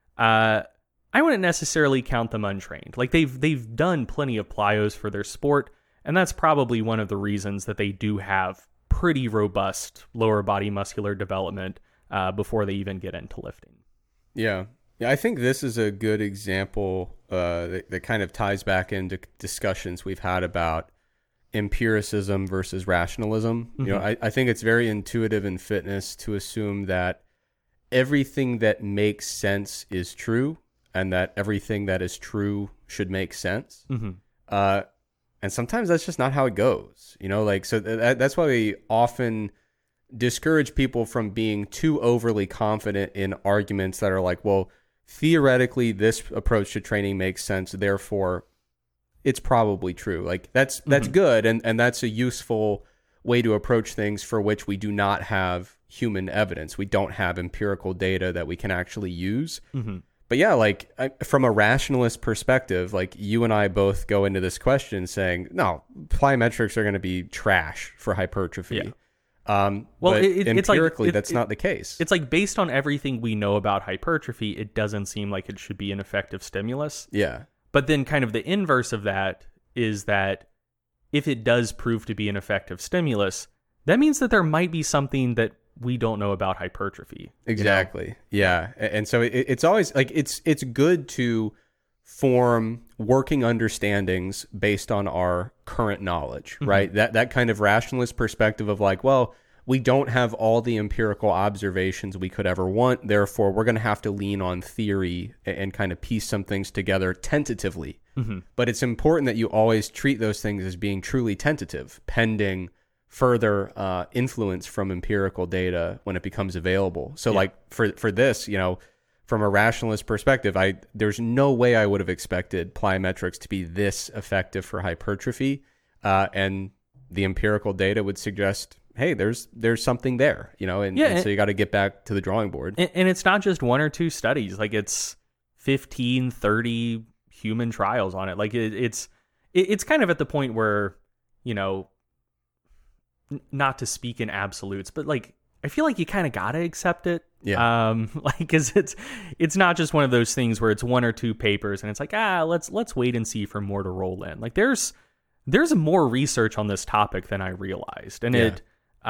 uh, I wouldn't necessarily count them untrained. Like they've they've done plenty of plyos for their sport, and that's probably one of the reasons that they do have pretty robust lower body muscular development uh, before they even get into lifting. Yeah. Yeah, I think this is a good example uh, that, that kind of ties back into discussions we've had about empiricism versus rationalism. Mm-hmm. You know, I, I think it's very intuitive in fitness to assume that everything that makes sense is true and that everything that is true should make sense. Mm-hmm. Uh, and sometimes that's just not how it goes. You know, like, so that, that's why we often discourage people from being too overly confident in arguments that are like, well, theoretically, this approach to training makes sense, therefore it's probably true. Like that's that's mm-hmm. good, and, and that's a useful way to approach things for which we do not have human evidence. We don't have empirical data that we can actually use. Mm-hmm. But yeah, like I, from a rationalist perspective, like you and I both go into this question saying, no, plyometrics are going to be trash for hypertrophy. Yeah. Um, well, but it, it's empirically, like, it, that's it, not the case. It's like based on everything we know about hypertrophy, it doesn't seem like it should be an effective stimulus. Yeah. But then kind of the inverse of that is that if it does prove to be an effective stimulus, that means that there might be something that we don't know about hypertrophy. Exactly. You know? Yeah. And so it, it's always like, it's, it's good to form working understandings based on our current knowledge, mm-hmm. right? That that kind of rationalist perspective of like, well, we don't have all the empirical observations we could ever want, therefore we're going to have to lean on theory and, and kind of piece some things together tentatively. Mm-hmm. But it's important that you always treat those things as being truly tentative, pending further uh, influence from empirical data when it becomes available. So yeah. like for for this, you know, from a rationalist perspective, I there's no way I would have expected plyometrics to be this effective for hypertrophy, uh, and the empirical data would suggest, hey, there's there's something there, you know, and, yeah, and and, so you got to get back to the drawing board. And, and it's not just one or two studies; like it's fifteen, thirty human trials on it. Like it, it's it, it's kind of at the point where, you know, n- not to speak in absolutes, but like I feel like you kind of gotta accept it. Yeah. Um, like, cause it's, it's not just one of those things where it's one or two papers and it's like, ah, let's, let's wait and see for more to roll in. Like there's, there's more research on this topic than I realized. And yeah. it,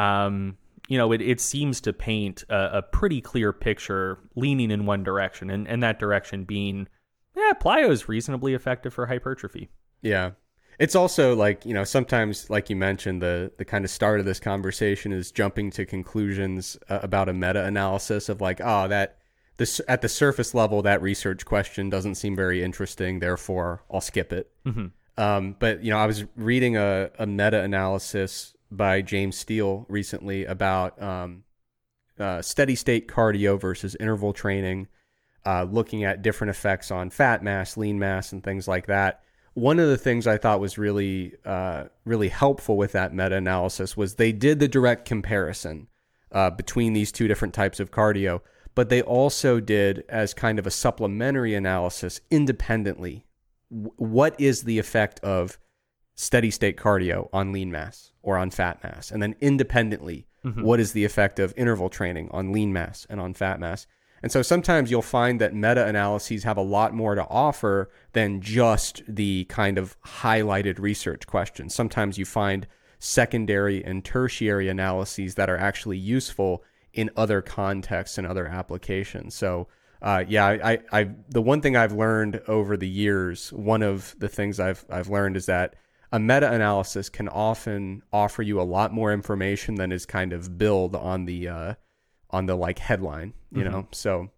um, you know, it, it seems to paint a, a pretty clear picture leaning in one direction, and, and that direction being, yeah, plyo is reasonably effective for hypertrophy. Yeah. It's also like, you know, sometimes, like you mentioned, the the kind of start of this conversation is jumping to conclusions uh, about a meta-analysis of like, oh, that this at the surface level, that research question doesn't seem very interesting, therefore I'll skip it. Mm-hmm. Um, but, you know, I was reading a, a meta-analysis by James Steele recently about um, uh, steady state cardio versus interval training, uh, looking at different effects on fat mass, lean mass, and things like that. One of the things I thought was really, uh, really helpful with that meta-analysis was they did the direct comparison uh, between these two different types of cardio, but they also did, as kind of a supplementary analysis independently, w- what is the effect of steady state cardio on lean mass or on fat mass? And then independently, mm-hmm. what is the effect of interval training on lean mass and on fat mass? And so sometimes you'll find that meta-analyses have a lot more to offer than just the kind of highlighted research questions. Sometimes you find secondary and tertiary analyses that are actually useful in other contexts and other applications. So uh, yeah, I, I, I, the one thing I've learned over the years, one of the things I've I've learned is that a meta-analysis can often offer you a lot more information than is kind of billed on the uh, on the like headline, you mm-hmm. know? So,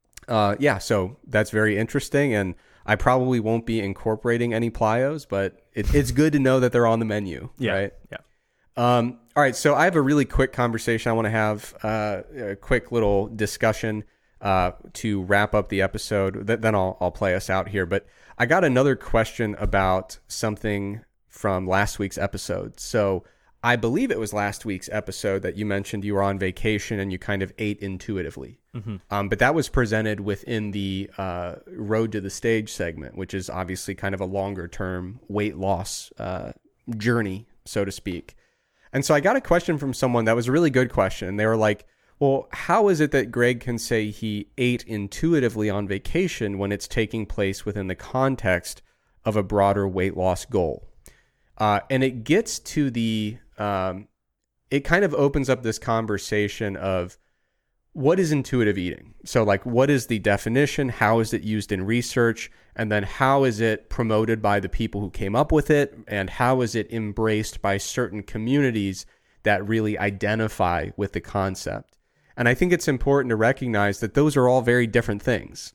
uh, yeah, so that's very interesting. And I probably won't be incorporating any plyos, but it, it's good to know that they're on the menu. Yeah. Right. Yeah. Um, all right. So I have a really quick conversation I want to have, uh, a quick little discussion. uh, to wrap up the episode. Th- then I'll, I'll play us out here. But I got another question about something from last week's episode. So I believe it was last week's episode that you mentioned you were on vacation and you kind of ate intuitively. Mm-hmm. Um, but that was presented within the uh, Road to the Stage segment, which is obviously kind of a longer term weight loss uh, journey, so to speak. And so I got a question from someone that was a really good question. They were like, well, how is it that Greg can say he ate intuitively on vacation when it's taking place within the context of a broader weight loss goal? Uh, and it gets to the, um, it kind of opens up this conversation of what is intuitive eating? So like, what is the definition? How is it used in research? And then how is it promoted by the people who came up with it? And how is it embraced by certain communities that really identify with the concept? And I think it's important to recognize that those are all very different things.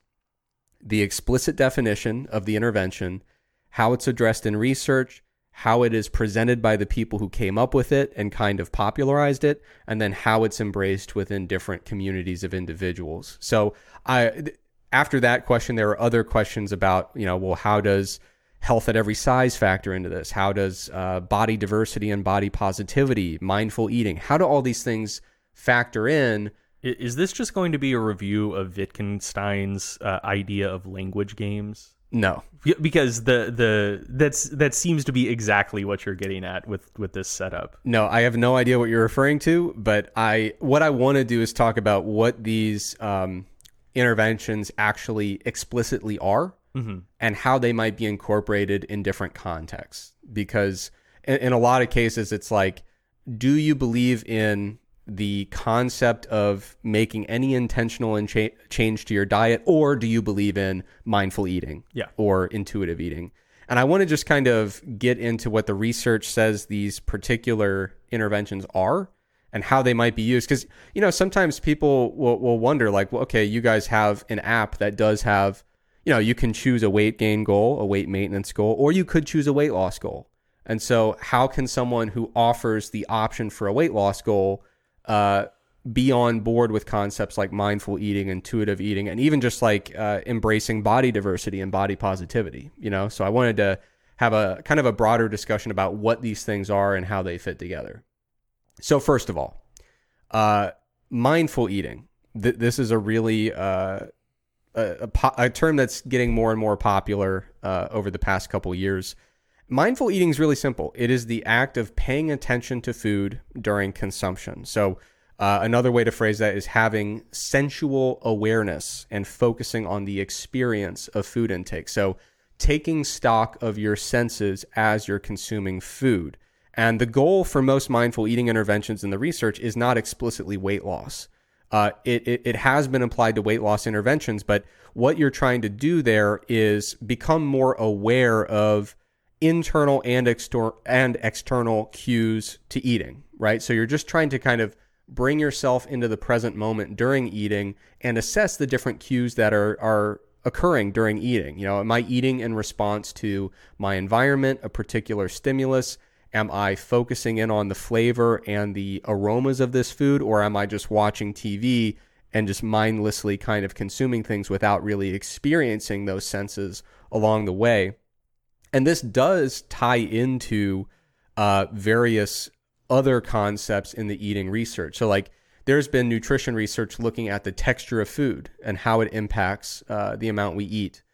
The explicit definition of the intervention, how it's addressed in research, how it is presented by the people who came up with it and kind of popularized it, and then how it's embraced within different communities of individuals. So I, after that question, there are other questions about, you know, well, how does health at every size factor into this? How does uh, body diversity and body positivity, mindful eating, how do all these things factor in? Is this just going to be a review of Wittgenstein's uh, idea of language games? No, because the the that's that seems to be exactly what you're getting at with with this setup. No, I have no idea what you're referring to, but I what I want to do is talk about what these um, interventions actually explicitly are, mm-hmm. and how they might be incorporated in different contexts. Because in, in a lot of cases, it's like, do you believe in the concept of making any intentional and cha- change to your diet, or do you believe in mindful eating yeah. or intuitive eating? And I want to just kind of get into what the research says these particular interventions are and how they might be used. Because, you know, sometimes people will, will wonder like, well, okay, you guys have an app that does have, you know, you can choose a weight gain goal, a weight maintenance goal, or you could choose a weight loss goal. And so how can someone who offers the option for a weight loss goal uh, be on board with concepts like mindful eating, intuitive eating, and even just like uh, embracing body diversity and body positivity, you know? So I wanted to have a kind of a broader discussion about what these things are and how they fit together. So first of all, uh, mindful eating. Th- this is a really, uh, a, a, po- a term that's getting more and more popular uh, over the past couple of years. Mindful eating is really simple. It is the act of paying attention to food during consumption. So uh, another way to phrase that is having sensual awareness and focusing on the experience of food intake. So taking stock of your senses as you're consuming food. And the goal for most mindful eating interventions in the research is not explicitly weight loss. Uh, it, it, it has been applied to weight loss interventions, but what you're trying to do there is become more aware of internal and, extor- and external cues to eating, right? So you're just trying to kind of bring yourself into the present moment during eating and assess the different cues that are, are occurring during eating. You know, am I eating in response to my environment, a particular stimulus? Am I focusing in on the flavor and the aromas of this food, or am I just watching T V and just mindlessly kind of consuming things without really experiencing those senses along the way? And this does tie into uh, various other concepts in the eating research. So like there's been nutrition research looking at the texture of food and how it impacts uh, the amount we eat,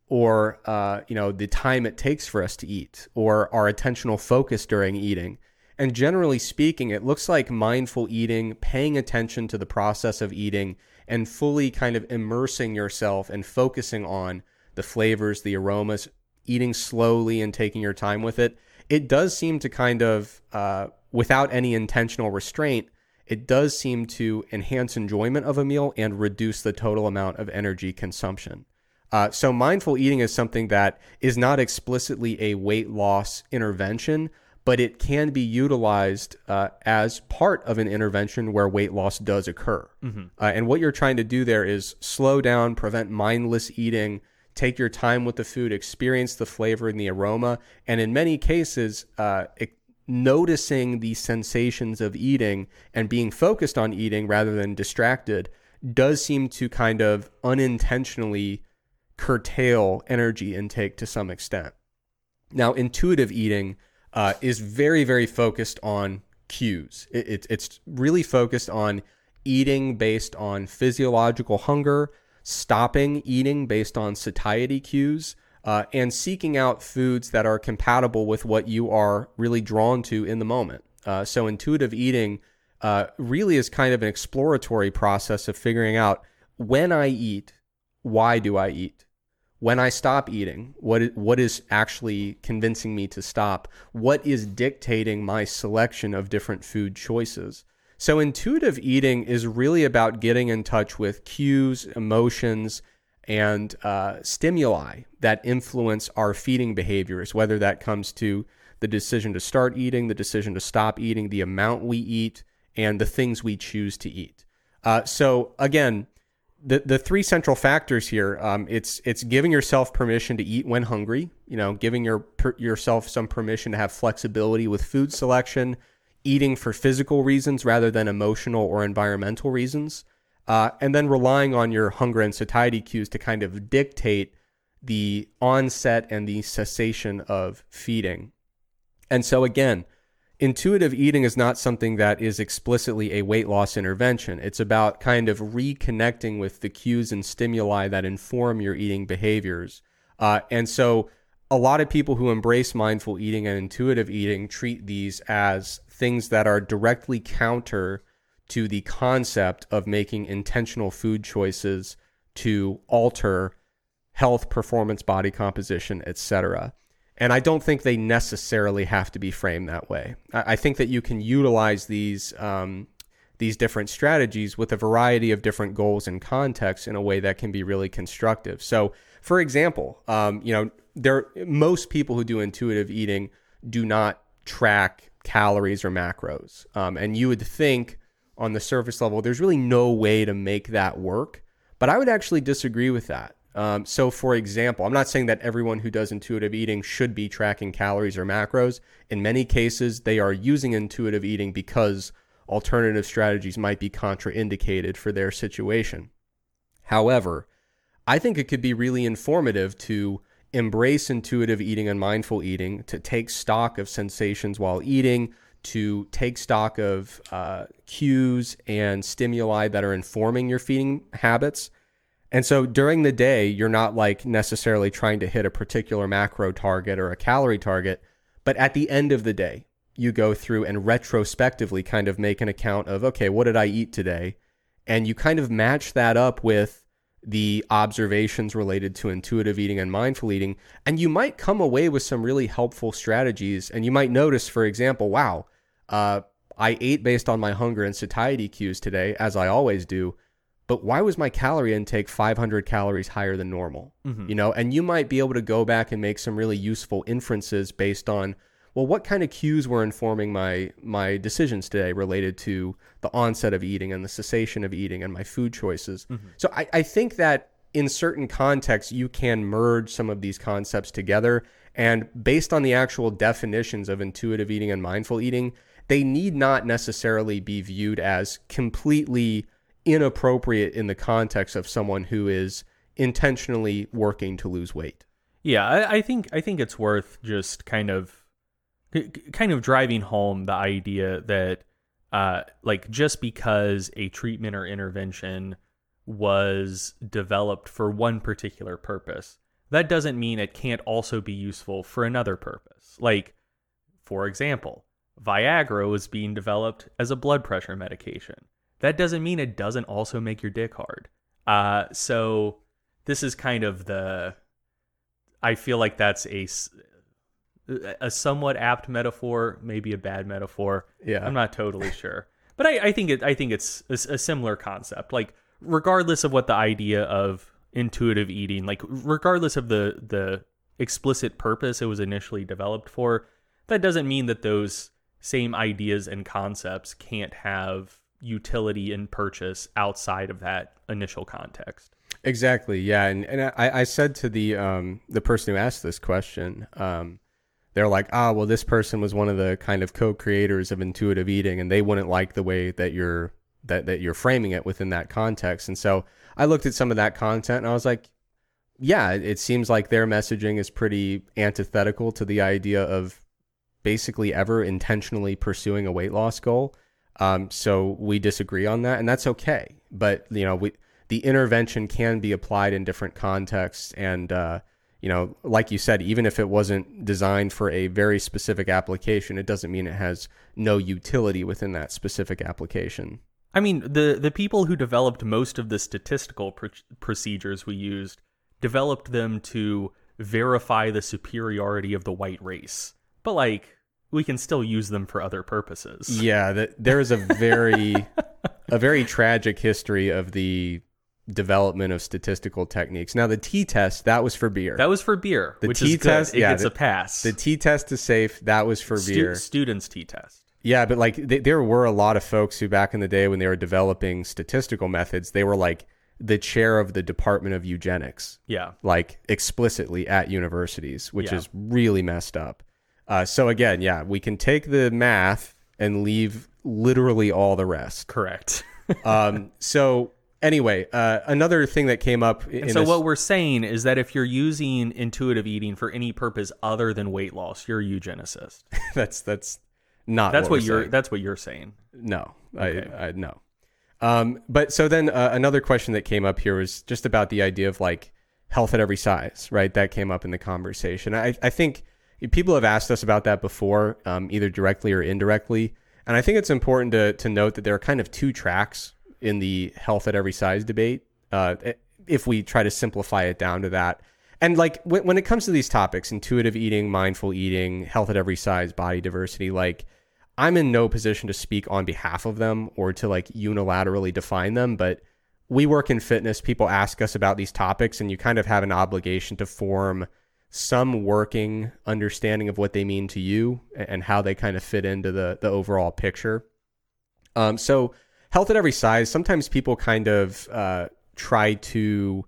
or uh, you know, the time it takes for us to eat, or our attentional focus during eating. And generally speaking, it looks like mindful eating, paying attention to the process of eating, and fully kind of immersing yourself and focusing on the flavors, the aromas, eating slowly and taking your time with it. It does seem to kind of, uh, without any intentional restraint, it does seem to enhance enjoyment of a meal and reduce the total amount of energy consumption. Uh, so mindful eating is something that is not explicitly a weight loss intervention, but it can be utilized uh, as part of an intervention where weight loss does occur. Mm-hmm. Uh, and what you're trying to do there is slow down, prevent mindless eating, take your time with the food, experience the flavor and the aroma, and in many cases, uh, it, noticing the sensations of eating and being focused on eating rather than distracted does seem to kind of unintentionally curtail energy intake to some extent. Now, intuitive eating uh, is very, very focused on cues. It, it, it's really focused on eating based on physiological hunger, stopping eating based on satiety cues, uh, and seeking out foods that are compatible with what you are really drawn to in the moment. Uh, so intuitive eating uh, really is kind of an exploratory process of figuring out when I eat, why do I eat? When I stop eating, what is, what is actually convincing me to stop? What is dictating my selection of different food choices? So intuitive eating is really about getting in touch with cues, emotions, and uh, stimuli that influence our feeding behaviors, whether that comes to the decision to start eating, the decision to stop eating, the amount we eat, and the things we choose to eat. Uh, so again, the the three central factors here, um, it's it's giving yourself permission to eat when hungry, you know, giving your per, yourself some permission to have flexibility with food selection, eating for physical reasons rather than emotional or environmental reasons, uh, and then relying on your hunger and satiety cues to kind of dictate the onset and the cessation of feeding. And so again, intuitive eating is not something that is explicitly a weight loss intervention. It's about kind of reconnecting with the cues and stimuli that inform your eating behaviors. Uh, and so a lot of people who embrace mindful eating and intuitive eating treat these as things that are directly counter to the concept of making intentional food choices to alter health, performance, body composition, et cetera. And I don't think they necessarily have to be framed that way. I think that you can utilize these um, these different strategies with a variety of different goals and contexts in a way that can be really constructive. So, for example, um, you know, there most people who do intuitive eating do not track calories or macros, um, and you would think on the surface level there's really no way to make that work. But I would actually disagree with that. Um, so for example, I'm not saying that everyone who does intuitive eating should be tracking calories or macros. In many cases, they are using intuitive eating because alternative strategies might be contraindicated for their situation. However, I think it could be really informative to embrace intuitive eating and mindful eating, to take stock of sensations while eating, to take stock of uh, cues and stimuli that are informing your feeding habits. And so during the day, you're not like necessarily trying to hit a particular macro target or a calorie target, but at the end of the day, you go through and retrospectively kind of make an account of, okay, what did I eat today? And you kind of match that up with the observations related to intuitive eating and mindful eating, and you might come away with some really helpful strategies. And you might notice, for example, wow, uh, I ate based on my hunger and satiety cues today, as I always do. But why was my calorie intake five hundred calories higher than normal? Mm-hmm. You know, and you might be able to go back and make some really useful inferences based on, well, what kind of cues were informing my my decisions today related to the onset of eating and the cessation of eating and my food choices. Mm-hmm. So I, I think that in certain contexts, you can merge some of these concepts together. And based on the actual definitions of intuitive eating and mindful eating, they need not necessarily be viewed as completely inappropriate in the context of someone who is intentionally working to lose weight. Yeah, I, I think I think it's worth just kind of kind of driving home the idea that uh, like just because a treatment or intervention was developed for one particular purpose, that doesn't mean it can't also be useful for another purpose. Like, for example, Viagra was being developed as a blood pressure medication. That doesn't mean it doesn't also make your dick hard. Uh, so this is kind of the, I feel like that's a, a somewhat apt metaphor, maybe a bad metaphor. Yeah. I'm not totally sure. But I, I think it, I think it's a, a similar concept. Like, regardless of what the idea of intuitive eating, like regardless of the, the explicit purpose it was initially developed for, that doesn't mean that those same ideas and concepts can't have utility and purchase outside of that initial context. Exactly. Yeah. And and I, I said to the um the person who asked this question, um, they're like, ah, well, this person was one of the kind of co-creators of intuitive eating, and they wouldn't like the way that you're that, that you're framing it within that context. And so I looked at some of that content and I was like, yeah, it seems like their messaging is pretty antithetical to the idea of basically ever intentionally pursuing a weight loss goal. Um, so we disagree on that, and that's okay. But, you know, we, the intervention can be applied in different contexts. And, uh, you know, like you said, even if it wasn't designed for a very specific application, it doesn't mean it has no utility within that specific application. I mean, the, the people who developed most of the statistical pr- procedures we used developed them to verify the superiority of the white race. But, like, we can still use them for other purposes. Yeah, that, there is a very a very tragic history of the development of statistical techniques. Now, the T-test, that was for beer. That was for beer, the which T-test, is good. It yeah, gets the, a pass. The T-test is safe. That was for Stu- beer. Students' T-test. Yeah, but, like, th- there were a lot of folks who back in the day when they were developing statistical methods, they were, like, the chair of the Department of Eugenics. Yeah. Like, explicitly at universities, which Yeah. is really messed up. Uh, so again, yeah, we can take the math and leave literally all the rest. Correct. um, so anyway, uh, another thing that came up. In and so this, what we're saying is that if you're using intuitive eating for any purpose other than weight loss, you're a eugenicist. that's that's not. That's what, what we're you're. saying. That's what you're saying. No, Okay. I, I no. Um, but so then uh, another question that came up here was just about the idea of like health at every size, right? That came up in the conversation. I, I think people have asked us about that before, um, either directly or indirectly. And I think it's important to to note that there are kind of two tracks in the health at every size debate, uh, if we try to simplify it down to that. And like when, when it comes to these topics, intuitive eating, mindful eating, health at every size, body diversity, like I'm in no position to speak on behalf of them or to like unilaterally define them, but we work in fitness. People ask us about these topics and you kind of have an obligation to form some working understanding of what they mean to you and how they kind of fit into the, the overall picture. Um, so health at every size, sometimes people kind of uh, try to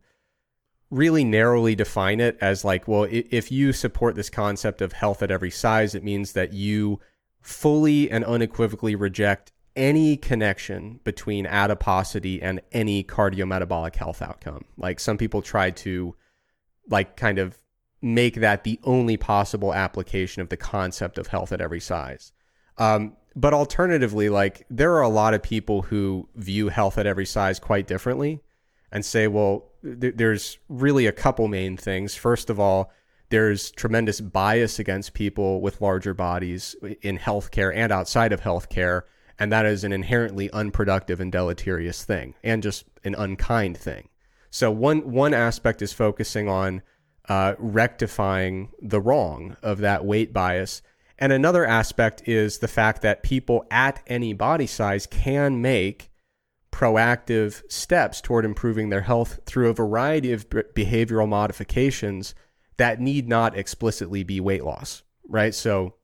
really narrowly define it as like, well, if you support this concept of health at every size, it means that you fully and unequivocally reject any connection between adiposity and any cardiometabolic health outcome. Like some people try to like kind of make that the only possible application of the concept of health at every size. Um, but alternatively, like there are a lot of people who view health at every size quite differently and say, well, th- there's really a couple main things. First of all, there's tremendous bias against people with larger bodies in healthcare and outside of healthcare. And that is an inherently unproductive and deleterious thing and just an unkind thing. So one, one aspect is focusing on uh, rectifying the wrong of that weight bias. And another aspect is the fact that people at any body size can make proactive steps toward improving their health through a variety of behavioral modifications that need not explicitly be weight loss, right? So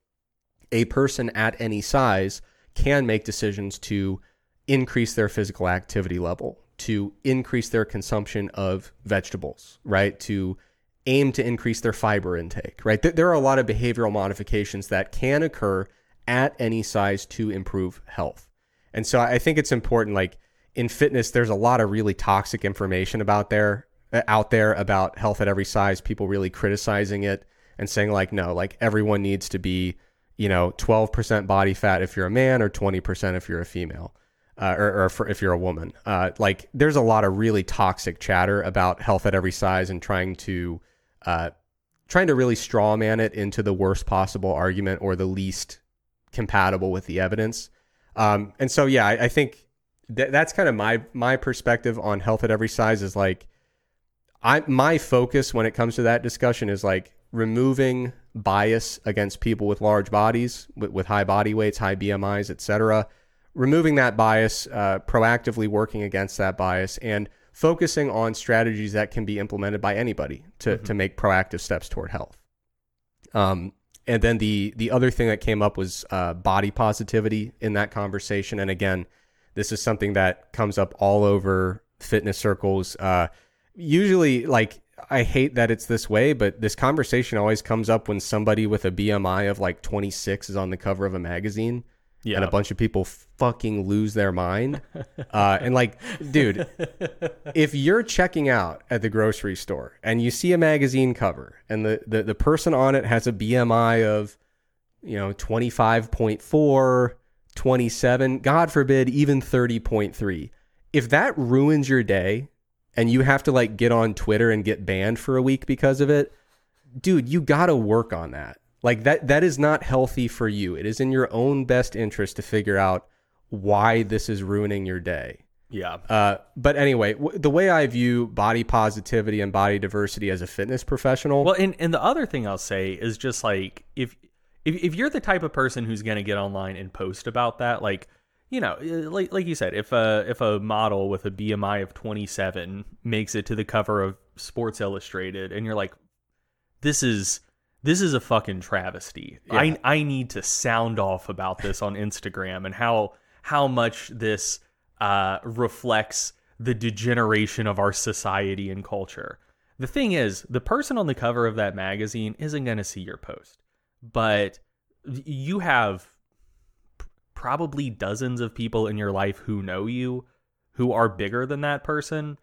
a person at any size can make decisions to increase their physical activity level, to increase their consumption of vegetables, right? To aim to increase their fiber intake, right? There are a lot of behavioral modifications that can occur at any size to improve health. And so I think it's important, like in fitness, there's a lot of really toxic information about there, out there about health at every size, people really criticizing it and saying like, no, like everyone needs to be, you know, twelve percent body fat if you're a man or twenty percent if you're a female, uh, or, or for, if you're a woman. Uh, like there's a lot of really toxic chatter about health at every size and trying to, uh, trying to really straw man it into the worst possible argument or the least compatible with the evidence. Um, and so, yeah, I, I think th- that's kind of my, my perspective on health at every size is like, I, my focus when it comes to that discussion is like removing bias against people with large bodies, with, with high body weights, high B M Is, et cetera. Removing that bias, uh, proactively working against that bias, and focusing on strategies that can be implemented by anybody to, mm-hmm. to make proactive steps toward health. Um, and then the the other thing that came up was uh, body positivity in that conversation. And again, this is something that comes up all over fitness circles. Uh, usually, like, I hate that it's this way, but this conversation always comes up when somebody with a B M I of like twenty-six is on the cover of a magazine. Yeah. and a bunch of people fucking lose their mind. Uh, and like, dude, if you're checking out at the grocery store and you see a magazine cover and the, the, the person on it has a B M I of, you know, twenty-five point four, twenty-seven, God forbid, even thirty point three. If that ruins your day and you have to like get on Twitter and get banned for a week because of it, dude, you got to work on that. Like that, that is not healthy for you. It is in your own best interest to figure out why this is ruining your day. Yeah. Uh, but anyway, w- the way I view body positivity and body diversity as a fitness professional. Well, and, and the other thing I'll say is just like, if, if, if you're the type of person who's going to get online and post about that, like, you know, like, like you said, if a, if a model with a B M I of twenty-seven makes it to the cover of Sports Illustrated and you're like, this is, This is a fucking travesty. Yeah. I I need to sound off about this on Instagram and how how much this uh, reflects the degeneration of our society and culture. The thing is, the person on the cover of that magazine isn't going to see your post, but you have p- probably dozens of people in your life who know you, who are bigger than that person,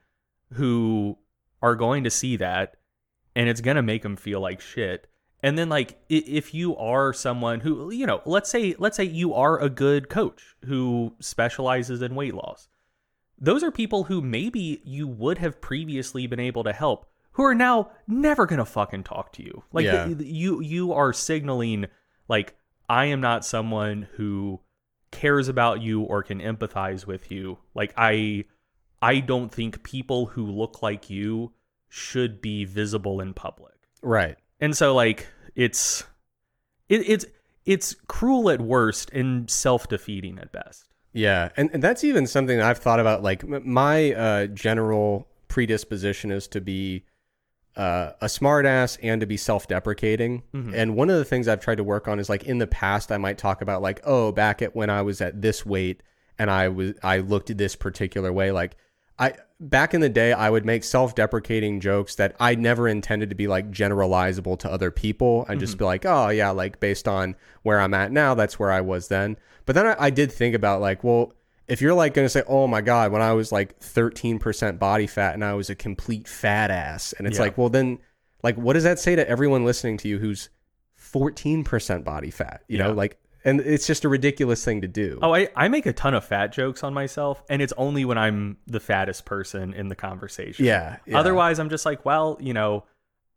who are going to see that, and it's going to make them feel like shit. And then, like, if you are someone who, you know, let's say, let's say you are a good coach who specializes in weight loss. Those are people who maybe you would have previously been able to help, who are now never going to fucking talk to you. Like, Yeah. the, you, you are signaling, like, I am not someone who cares about you or can empathize with you. Like, I, I don't think people who look like you should be visible in public. Right. And so, like, it's it, it's it's cruel at worst and self-defeating at best. Yeah, and, and that's even something that I've thought about. Like, m- my uh, general predisposition is to be uh, a smartass and to be self-deprecating. Mhm. And one of the things I've tried to work on is, like, in the past, I might talk about, like, oh, back at when I was at this weight and I was I looked this particular way. Like, I back in the day, I would make self-deprecating jokes that I never intended to be like generalizable to other people. I'd just Mhm. be like, oh yeah, like based on where I'm at now, that's where I was then. But then I, I did think about like, well, if you're like going to say, oh my God, when I was like thirteen percent body fat and I was a complete fat ass. And it's Yeah. like, well then, like, what does that say to everyone listening to you who's fourteen percent body fat? You Yeah. know, like, and it's just a ridiculous thing to do. Oh, I, I make a ton of fat jokes on myself, and it's only when I'm the fattest person in the conversation. Yeah, yeah. Otherwise, I'm just like, well, you know,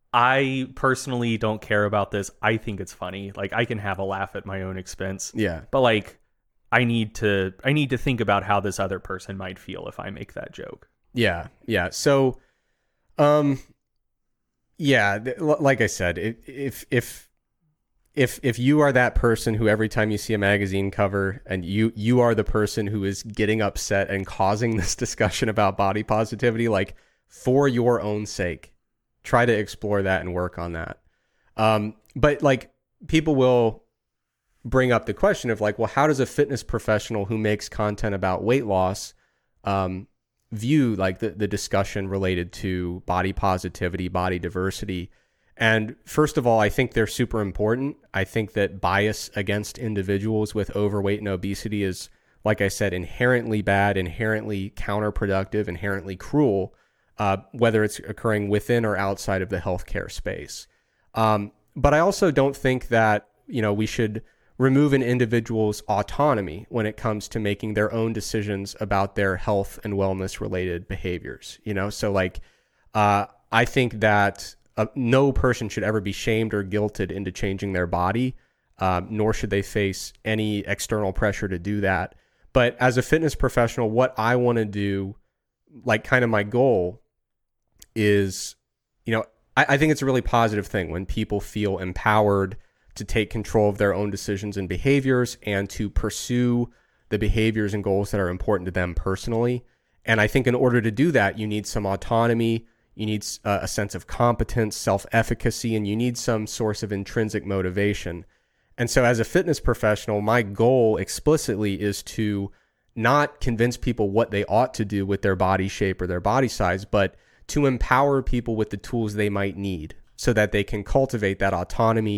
I personally don't care about this. I think it's funny. Like, I can have a laugh at my own expense. Yeah. But like, I need to I need to think about how this other person might feel if I make that joke. Yeah, yeah. So, um, yeah, th- l- like I said, if if if if if you are that person who every time you see a magazine cover and you you are the person who is getting upset and causing this discussion about body positivity, like, for your own sake, try to explore that and work on that. Um, but like, people will bring up the question of like, well, how does a fitness professional who makes content about weight loss um, view like the, the discussion related to body positivity, body diversity? And first of all, I think they're super important. I think that bias against individuals with overweight and obesity is, like I said, inherently bad, inherently counterproductive, inherently cruel, uh, whether it's occurring within or outside of the healthcare space. Um, but I also don't think that, you know, we should remove an individual's autonomy when it comes to making their own decisions about their health and wellness related behaviors. You know, so like, uh, I think that uh, no person should ever be shamed or guilted into changing their body, um, nor should they face any external pressure to do that. But as a fitness professional, what I want to do, like kind of my goal is, you know, I, I think it's a really positive thing when people feel empowered to take control of their own decisions and behaviors and to pursue the behaviors and goals that are important to them personally. And I think in order to do that, you need some autonomy, you need uh, a sense of competence, self-efficacy, and you need some source of intrinsic motivation. And so as a fitness professional, my goal explicitly is to not convince people what they ought to do with their body shape or their body size, but to empower people with the tools they might need so that they can cultivate that autonomy,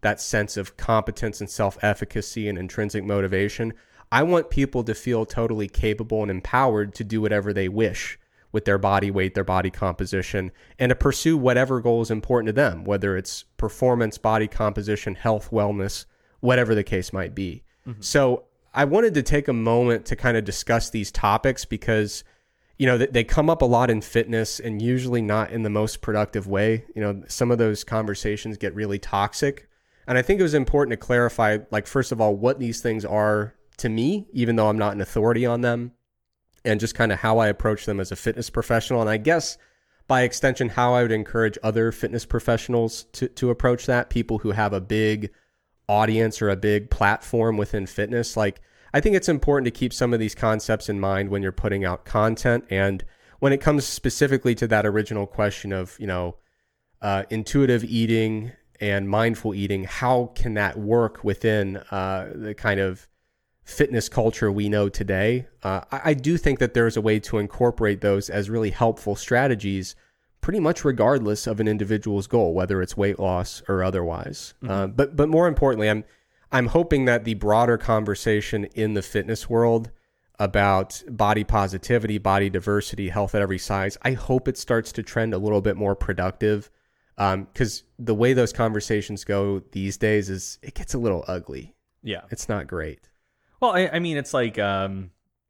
that sense of competence and self-efficacy and intrinsic motivation. I want people to feel totally capable and empowered to do whatever they wish with their body weight, their body composition, and to pursue whatever goal is important to them, whether it's performance, body composition, health, wellness, whatever the case might be. Mm-hmm. So I wanted to take a moment to kind of discuss these topics because, you know, they come up a lot in fitness and usually not in the most productive way. You know, some of those conversations get really toxic. And I think it was important to clarify, like, first of all, what these things are to me, even though I'm not an authority on them, and just kind of how I approach them as a fitness professional. And I guess by extension, how I would encourage other fitness professionals to, to approach that, people who have a big audience or a big platform within fitness. Like, I think it's important to keep some of these concepts in mind when you're putting out content. And when it comes specifically to that original question of, you know, uh, intuitive eating and mindful eating, how can that work within uh, the kind of fitness culture we know today? Uh, I, I do think that there's a way to incorporate those as really helpful strategies, pretty much regardless of an individual's goal, whether it's weight loss or otherwise. Mm-hmm. Uh, but but more importantly, I'm I'm hoping that the broader conversation in the fitness world about body positivity, body diversity, health at every size, I hope it starts to trend a little bit more productive. Because um, the way those conversations go these days is it gets a little ugly. Yeah. It's not great. Well, I, I mean, it's like, um,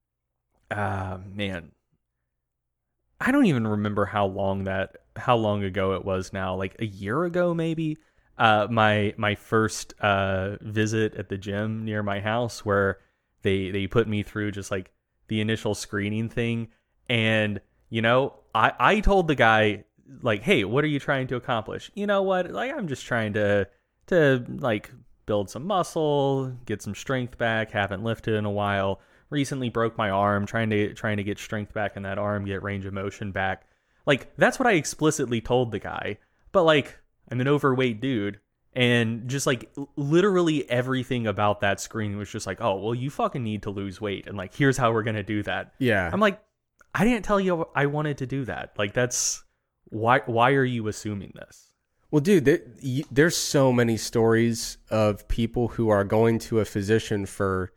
uh, man, I don't even remember how long that, how long ago it was now, like a year ago, maybe, uh, my, my first, uh, visit at the gym near my house where they, they put me through just like the initial screening thing. And, you know, I, I told the guy, like, hey, what are you trying to accomplish? You know what? Like, I'm just trying to, to like build some muscle, get some strength back. Haven't lifted in a while. Recently broke my arm, trying to, trying to get strength back in that arm, get range of motion back. Like, that's what I explicitly told the guy. But like, I'm an overweight dude. And just like literally everything about that screen was just like, oh, well, you fucking need to lose weight. And like, here's how we're going to do that. Yeah. I'm like, I didn't tell you I wanted to do that. Like, that's, Why why are you assuming this? Well, dude, there, you, there's so many stories of people who are going to a physician for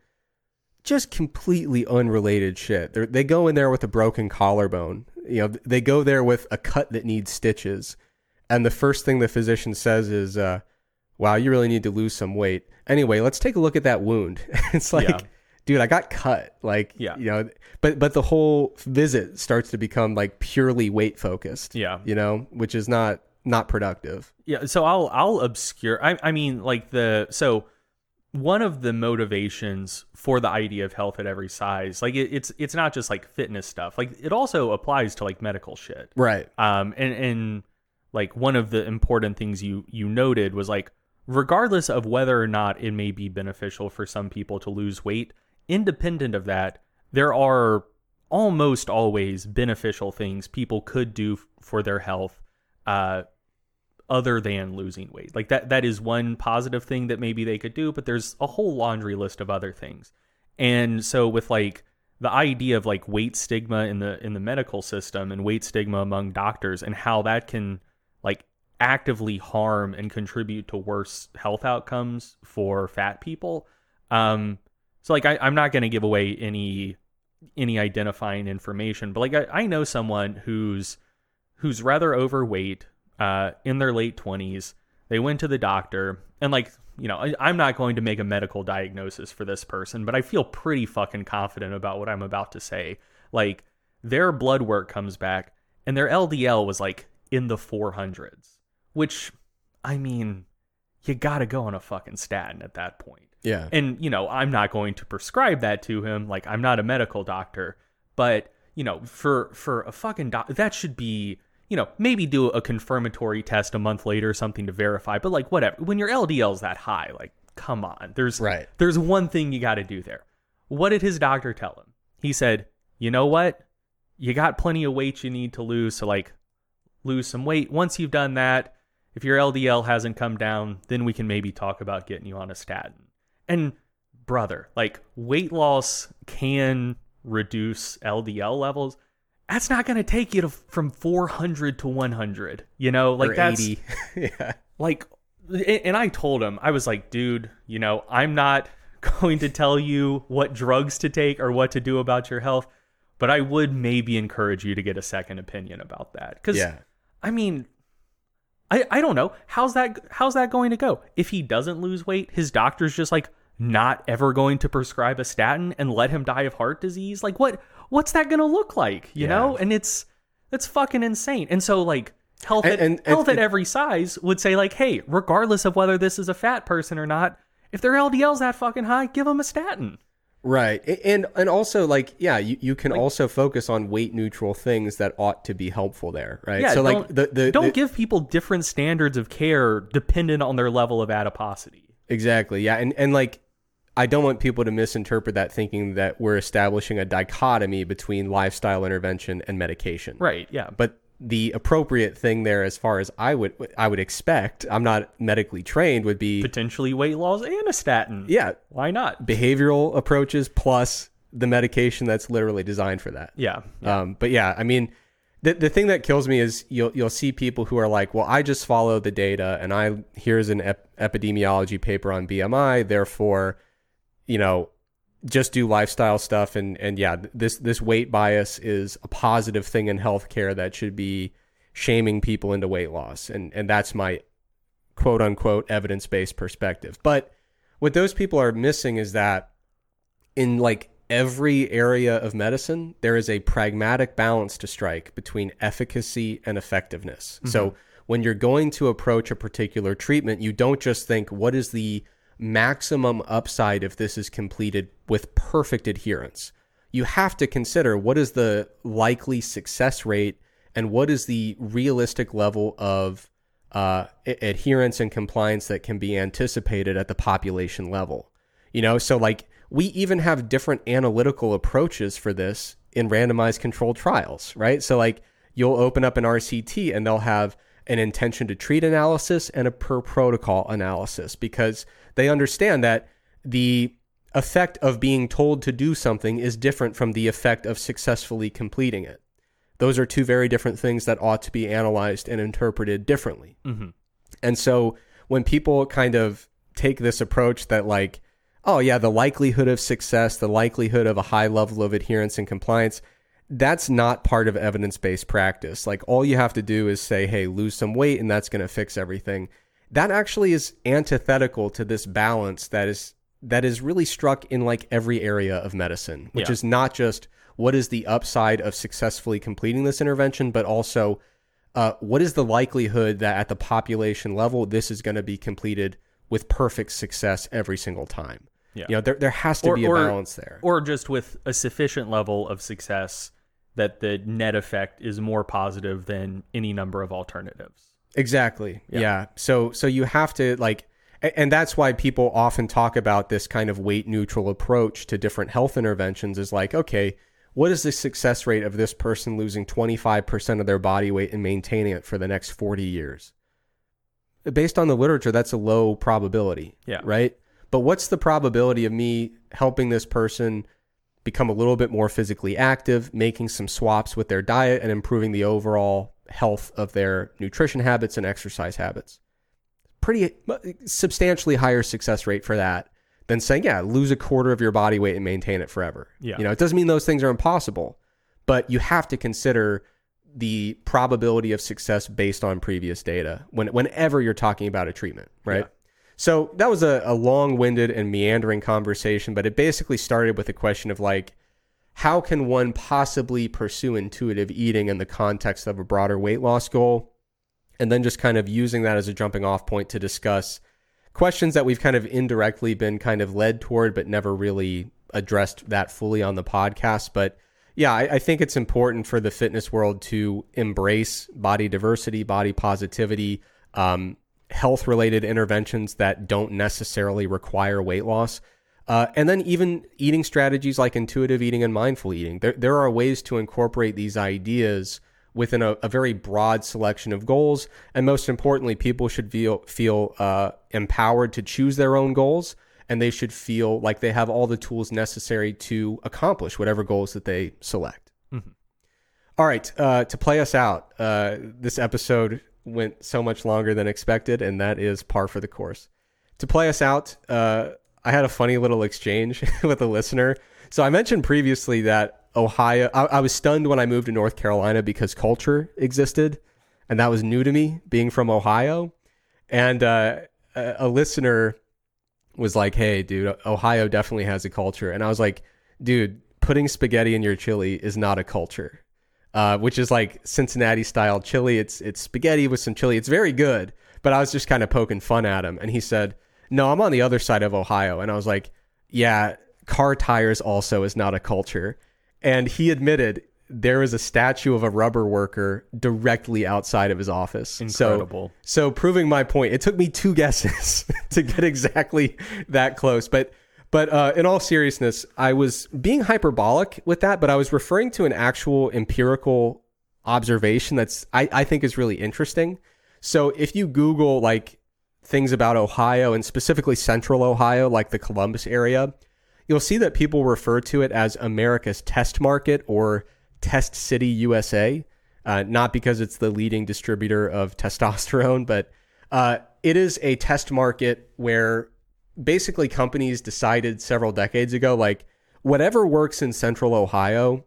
just completely unrelated shit. They're, they go in there with a broken collarbone. You know, they go there with a cut that needs stitches. And the first thing the physician says is, uh, wow, you really need to lose some weight. Anyway, let's take a look at that wound. It's like... Yeah. Dude, I got cut. Like, yeah. you know, but but the whole visit starts to become like purely weight focused. Yeah. You know, which is not not productive. Yeah. So I'll I'll obscure. I I mean, like the so one of the motivations for the idea of health at every size, like it, it's it's not just like fitness stuff. Like it also applies to like medical shit. Right. Um. And and like one of the important things you you noted was like, regardless of whether or not it may be beneficial for some people to lose weight, independent of that, there are almost always beneficial things people could do f- for their health uh, other than losing weight. Like that, that is one positive thing that maybe they could do, but there's a whole laundry list of other things. And so with like the idea of like weight stigma in the, in the medical system and weight stigma among doctors and how that can like actively harm and contribute to worse health outcomes for fat people. Um, So like I, I'm not going to give away any any identifying information, but like I, I know someone who's who's rather overweight, uh, in their late twenties. They went to the doctor, and like you know, I, I'm not going to make a medical diagnosis for this person, but I feel pretty fucking confident about what I'm about to say. Like their blood work comes back, and their L D L was like in the four hundreds, which I mean, you got to go on a fucking statin at that point. Yeah. And, you know, I'm not going to prescribe that to him. Like, I'm not a medical doctor. But, you know, for for a fucking doc, that should be, you know, maybe do a confirmatory test a month later or something to verify. But, like, whatever. When your L D L is that high, like, come on. There's, right. there's one thing you got to do there. What did his doctor tell him? He said, you know what? You got plenty of weight you need to lose. So, like, lose some weight. Once you've done that, if your L D L hasn't come down, then we can maybe talk about getting you on a statin. And brother, like weight loss can reduce L D L levels. That's not going to take you to from four hundred to one hundred, you know, like or that's eighty. Yeah. Like and I told him, I was like, dude, you know, I'm not going to tell you what drugs to take or what to do about your health, but I would maybe encourage you to get a second opinion about that. Because, yeah. I mean, I, I don't know. How's that, how's that going to go? If he doesn't lose weight, his doctor's just like not ever going to prescribe a statin and let him die of heart disease? Like, what what's that going to look like, you yeah. know? And it's, it's fucking insane. And so, like, health, and, at, and, health and, at every size would say, like, hey, regardless of whether this is a fat person or not, if their L D L's that fucking high, give them a statin. Right. And and also, like, yeah, you, you can like, also focus on weight neutral things that ought to be helpful there, right? Yeah, so don't, like the, the don't the, give people different standards of care dependent on their level of adiposity. Exactly. Yeah. And and like, I don't want people to misinterpret that thinking that we're establishing a dichotomy between lifestyle intervention and medication. Right. Yeah. But the appropriate thing there, as far as I would I would expect, I'm not medically trained, would be potentially weight loss and a statin. Yeah. Why not? Behavioral approaches plus the medication that's literally designed for that. Yeah. yeah. Um, but yeah, I mean, the the thing that kills me is you'll you'll see people who are like, well, I just follow the data, and I here's an ep- epidemiology paper on B M I, therefore, you know, just do lifestyle stuff. And, and yeah, this, this weight bias is a positive thing in healthcare that should be shaming people into weight loss. And, and that's my quote unquote evidence-based perspective. But what those people are missing is that in like every area of medicine, there is a pragmatic balance to strike between efficacy and effectiveness. Mm-hmm. So when you're going to approach a particular treatment, you don't just think, what is the maximum upside if this is completed with perfect adherence? You have to consider what is the likely success rate and what is the realistic level of uh, adherence and compliance that can be anticipated at the population level. You know, so like we even have different analytical approaches for this in randomized controlled trials, right? So like you'll open up an R C T and they'll have an intention to treat analysis and a per protocol analysis, because they understand that the effect of being told to do something is different from the effect of successfully completing it. Those are two very different things that ought to be analyzed and interpreted differently. Mm-hmm. And so when people kind of take this approach that like, oh yeah, the likelihood of success, the likelihood of a high level of adherence and compliance, that's not part of evidence-based practice. Like all you have to do is say, hey, lose some weight and that's going to fix everything. That actually is antithetical to this balance that is that is really struck in like every area of medicine, which yeah. is not just what is the upside of successfully completing this intervention, but also uh, what is the likelihood that at the population level, this is going to be completed with perfect success every single time. Yeah. You know, there there has to or, be a or, balance there. Or just with a sufficient level of success that the net effect is more positive than any number of alternatives. Exactly. Yeah. Yeah. So so you have to like, and that's why people often talk about this kind of weight neutral approach to different health interventions is like, okay, what is the success rate of this person losing twenty-five percent of their body weight and maintaining it for the next forty years? Based on the literature, that's a low probability. Yeah. Right. But what's the probability of me helping this person become a little bit more physically active, making some swaps with their diet and improving the overall health of their nutrition habits and exercise habits? Pretty substantially higher success rate for that than saying, yeah, lose a quarter of your body weight and maintain it forever. Yeah. You know, it doesn't mean those things are impossible, but you have to consider the probability of success based on previous data when, whenever you're talking about a treatment, right? Yeah. So that was a, a long-winded and meandering conversation, but it basically started with a question of like, how can one possibly pursue intuitive eating in the context of a broader weight loss goal? And then just kind of using that as a jumping off point to discuss questions that we've kind of indirectly been kind of led toward, but never really addressed that fully on the podcast. But yeah, I, I think it's important for the fitness world to embrace body diversity, body positivity, um, health-related interventions that don't necessarily require weight loss. Uh, and then even eating strategies like intuitive eating and mindful eating. There, there are ways to incorporate these ideas within a, a very broad selection of goals. And most importantly, people should feel, feel uh, empowered to choose their own goals, and they should feel like they have all the tools necessary to accomplish whatever goals that they select. Mm-hmm. All right, uh, to play us out, uh, this episode went so much longer than expected, and that is par for the course. To play us out, uh, I had a funny little exchange with a listener. So I mentioned previously that Ohio, I, I was stunned when I moved to North Carolina because culture existed, and that was new to me, being from Ohio. And uh, a, a listener was like, hey, dude, Ohio definitely has a culture. And I was like, dude, putting spaghetti in your chili is not a culture. Uh, which is like Cincinnati style chili. It's it's spaghetti with some chili. It's very good. But I was just kind of poking fun at him. And he said, no, I'm on the other side of Ohio. And I was like, yeah, car tires also is not a culture. And he admitted there is a statue of a rubber worker directly outside of his office. Incredible. So, so proving my point, it took me two guesses to get exactly that close. But But uh, in all seriousness, I was being hyperbolic with that, but I was referring to an actual empirical observation that's I, I think is really interesting. So if you Google like things about Ohio and specifically central Ohio, like the Columbus area, you'll see that people refer to it as America's test market or Test City, U S A, uh, not because it's the leading distributor of testosterone, but uh, it is a test market where basically companies decided several decades ago, like whatever works in central Ohio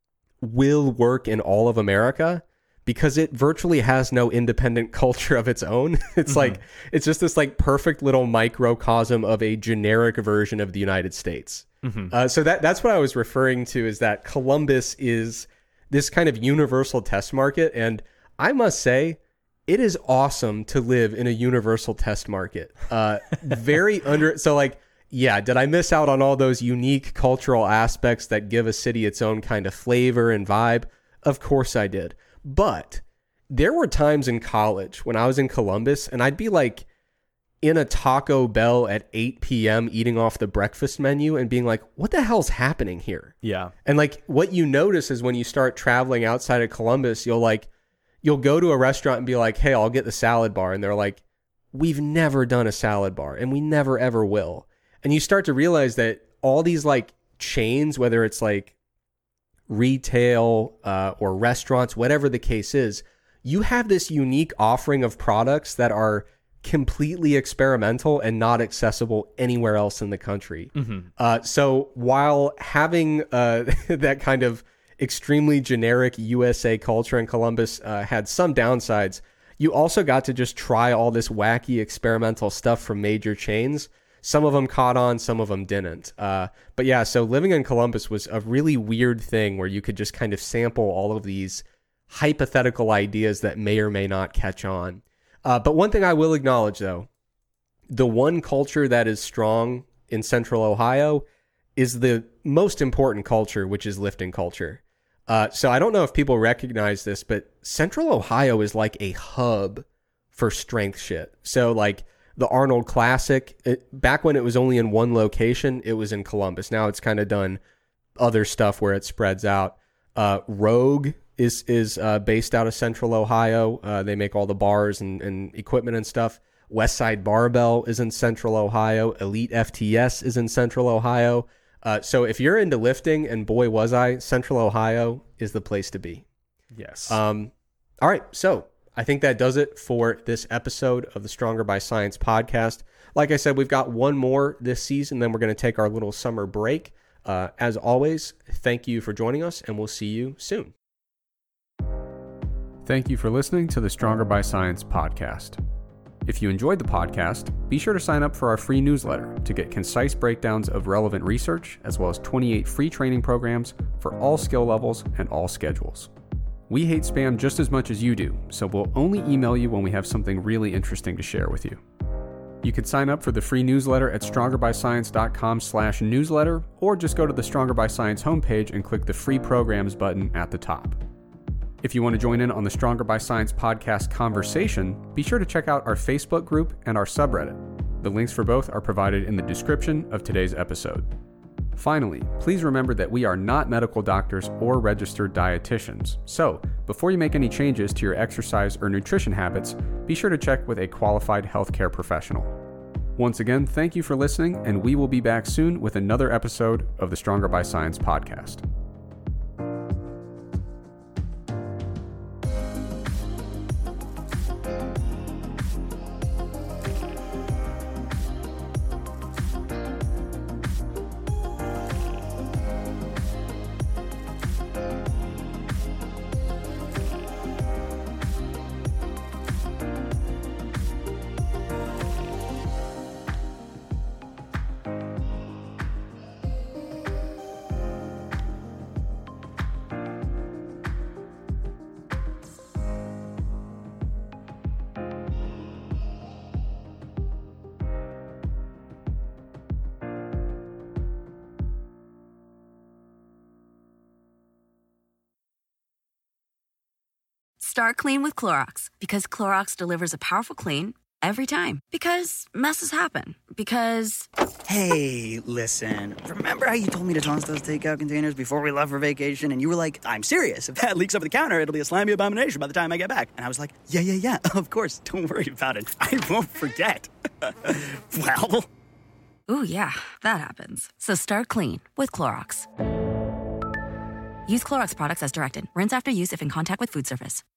will work in all of America because it virtually has no independent culture of its own. It's mm-hmm. like, it's just this like perfect little microcosm of a generic version of the United States. Mm-hmm. Uh, so that that's what I was referring to, is that Columbus is this kind of universal test market. And I must say, it is awesome to live in a universal test market. Uh, very under. So like, yeah, did I miss out on all those unique cultural aspects that give a city its own kind of flavor and vibe? Of course I did. But there were times in college when I was in Columbus and I'd be like in a Taco Bell at eight p.m. eating off the breakfast menu and being like, what the hell's happening here? Yeah. And like what you notice is when you start traveling outside of Columbus, you'll like, you'll go to a restaurant and be like, hey, I'll get the salad bar. And they're like, we've never done a salad bar and we never, ever will. And you start to realize that all these like chains, whether it's like retail uh, or restaurants, whatever the case is, you have this unique offering of products that are completely experimental and not accessible anywhere else in the country. Mm-hmm. Uh, so while having uh, that kind of extremely generic U S A culture in Columbus uh, had some downsides, you also got to just try all this wacky experimental stuff from major chains. Some of them caught on, some of them didn't. Uh, but yeah, so living in Columbus was a really weird thing where you could just kind of sample all of these hypothetical ideas that may or may not catch on. Uh, but one thing I will acknowledge, though, the one culture that is strong in central Ohio is the most important culture, which is lifting culture. Uh, so I don't know if people recognize this, but Central Ohio is like a hub for strength shit. So like the Arnold Classic, it, back when it was only in one location, it was in Columbus. Now it's kind of done other stuff where it spreads out. Uh, Rogue is is uh, based out of Central Ohio. Uh, they make all the bars and, and equipment and stuff. Westside Barbell is in Central Ohio. Elite F T S is in Central Ohio. Uh, so if you're into lifting, and boy was I, Central Ohio is the place to be. Yes. Um. All right. So I think that does it for this episode of the Stronger by Science podcast. Like I said, we've got one more this season, then we're going to take our little summer break. Uh, as always, thank you for joining us, and we'll see you soon. Thank you for listening to the Stronger by Science podcast. If you enjoyed the podcast, be sure to sign up for our free newsletter to get concise breakdowns of relevant research, as well as twenty-eight free training programs for all skill levels and all schedules. We hate spam just as much as you do, so we'll only email you when we have something really interesting to share with you. You can sign up for the free newsletter at strongerbyscience.com slash newsletter, or just go to the Stronger by Science homepage and click the free programs button at the top. If you want to join in on the Stronger by Science podcast conversation, be sure to check out our Facebook group and our subreddit. The links for both are provided in the description of today's episode. Finally, please remember that we are not medical doctors or registered dietitians. So, before you make any changes to your exercise or nutrition habits, be sure to check with a qualified healthcare professional. Once again, thank you for listening, and we will be back soon with another episode of the Stronger by Science podcast. Start clean with Clorox because Clorox delivers a powerful clean every time. Because messes happen. Because... Hey, listen. Remember how you told me to toss those takeout containers before we left for vacation? And you were like, I'm serious. If that leaks over the counter, it'll be a slimy abomination by the time I get back. And I was like, yeah, yeah, yeah. Of course. Don't worry about it. I won't forget. Well... Ooh, yeah. That happens. So start clean with Clorox. Use Clorox products as directed. Rinse after use if in contact with food surface.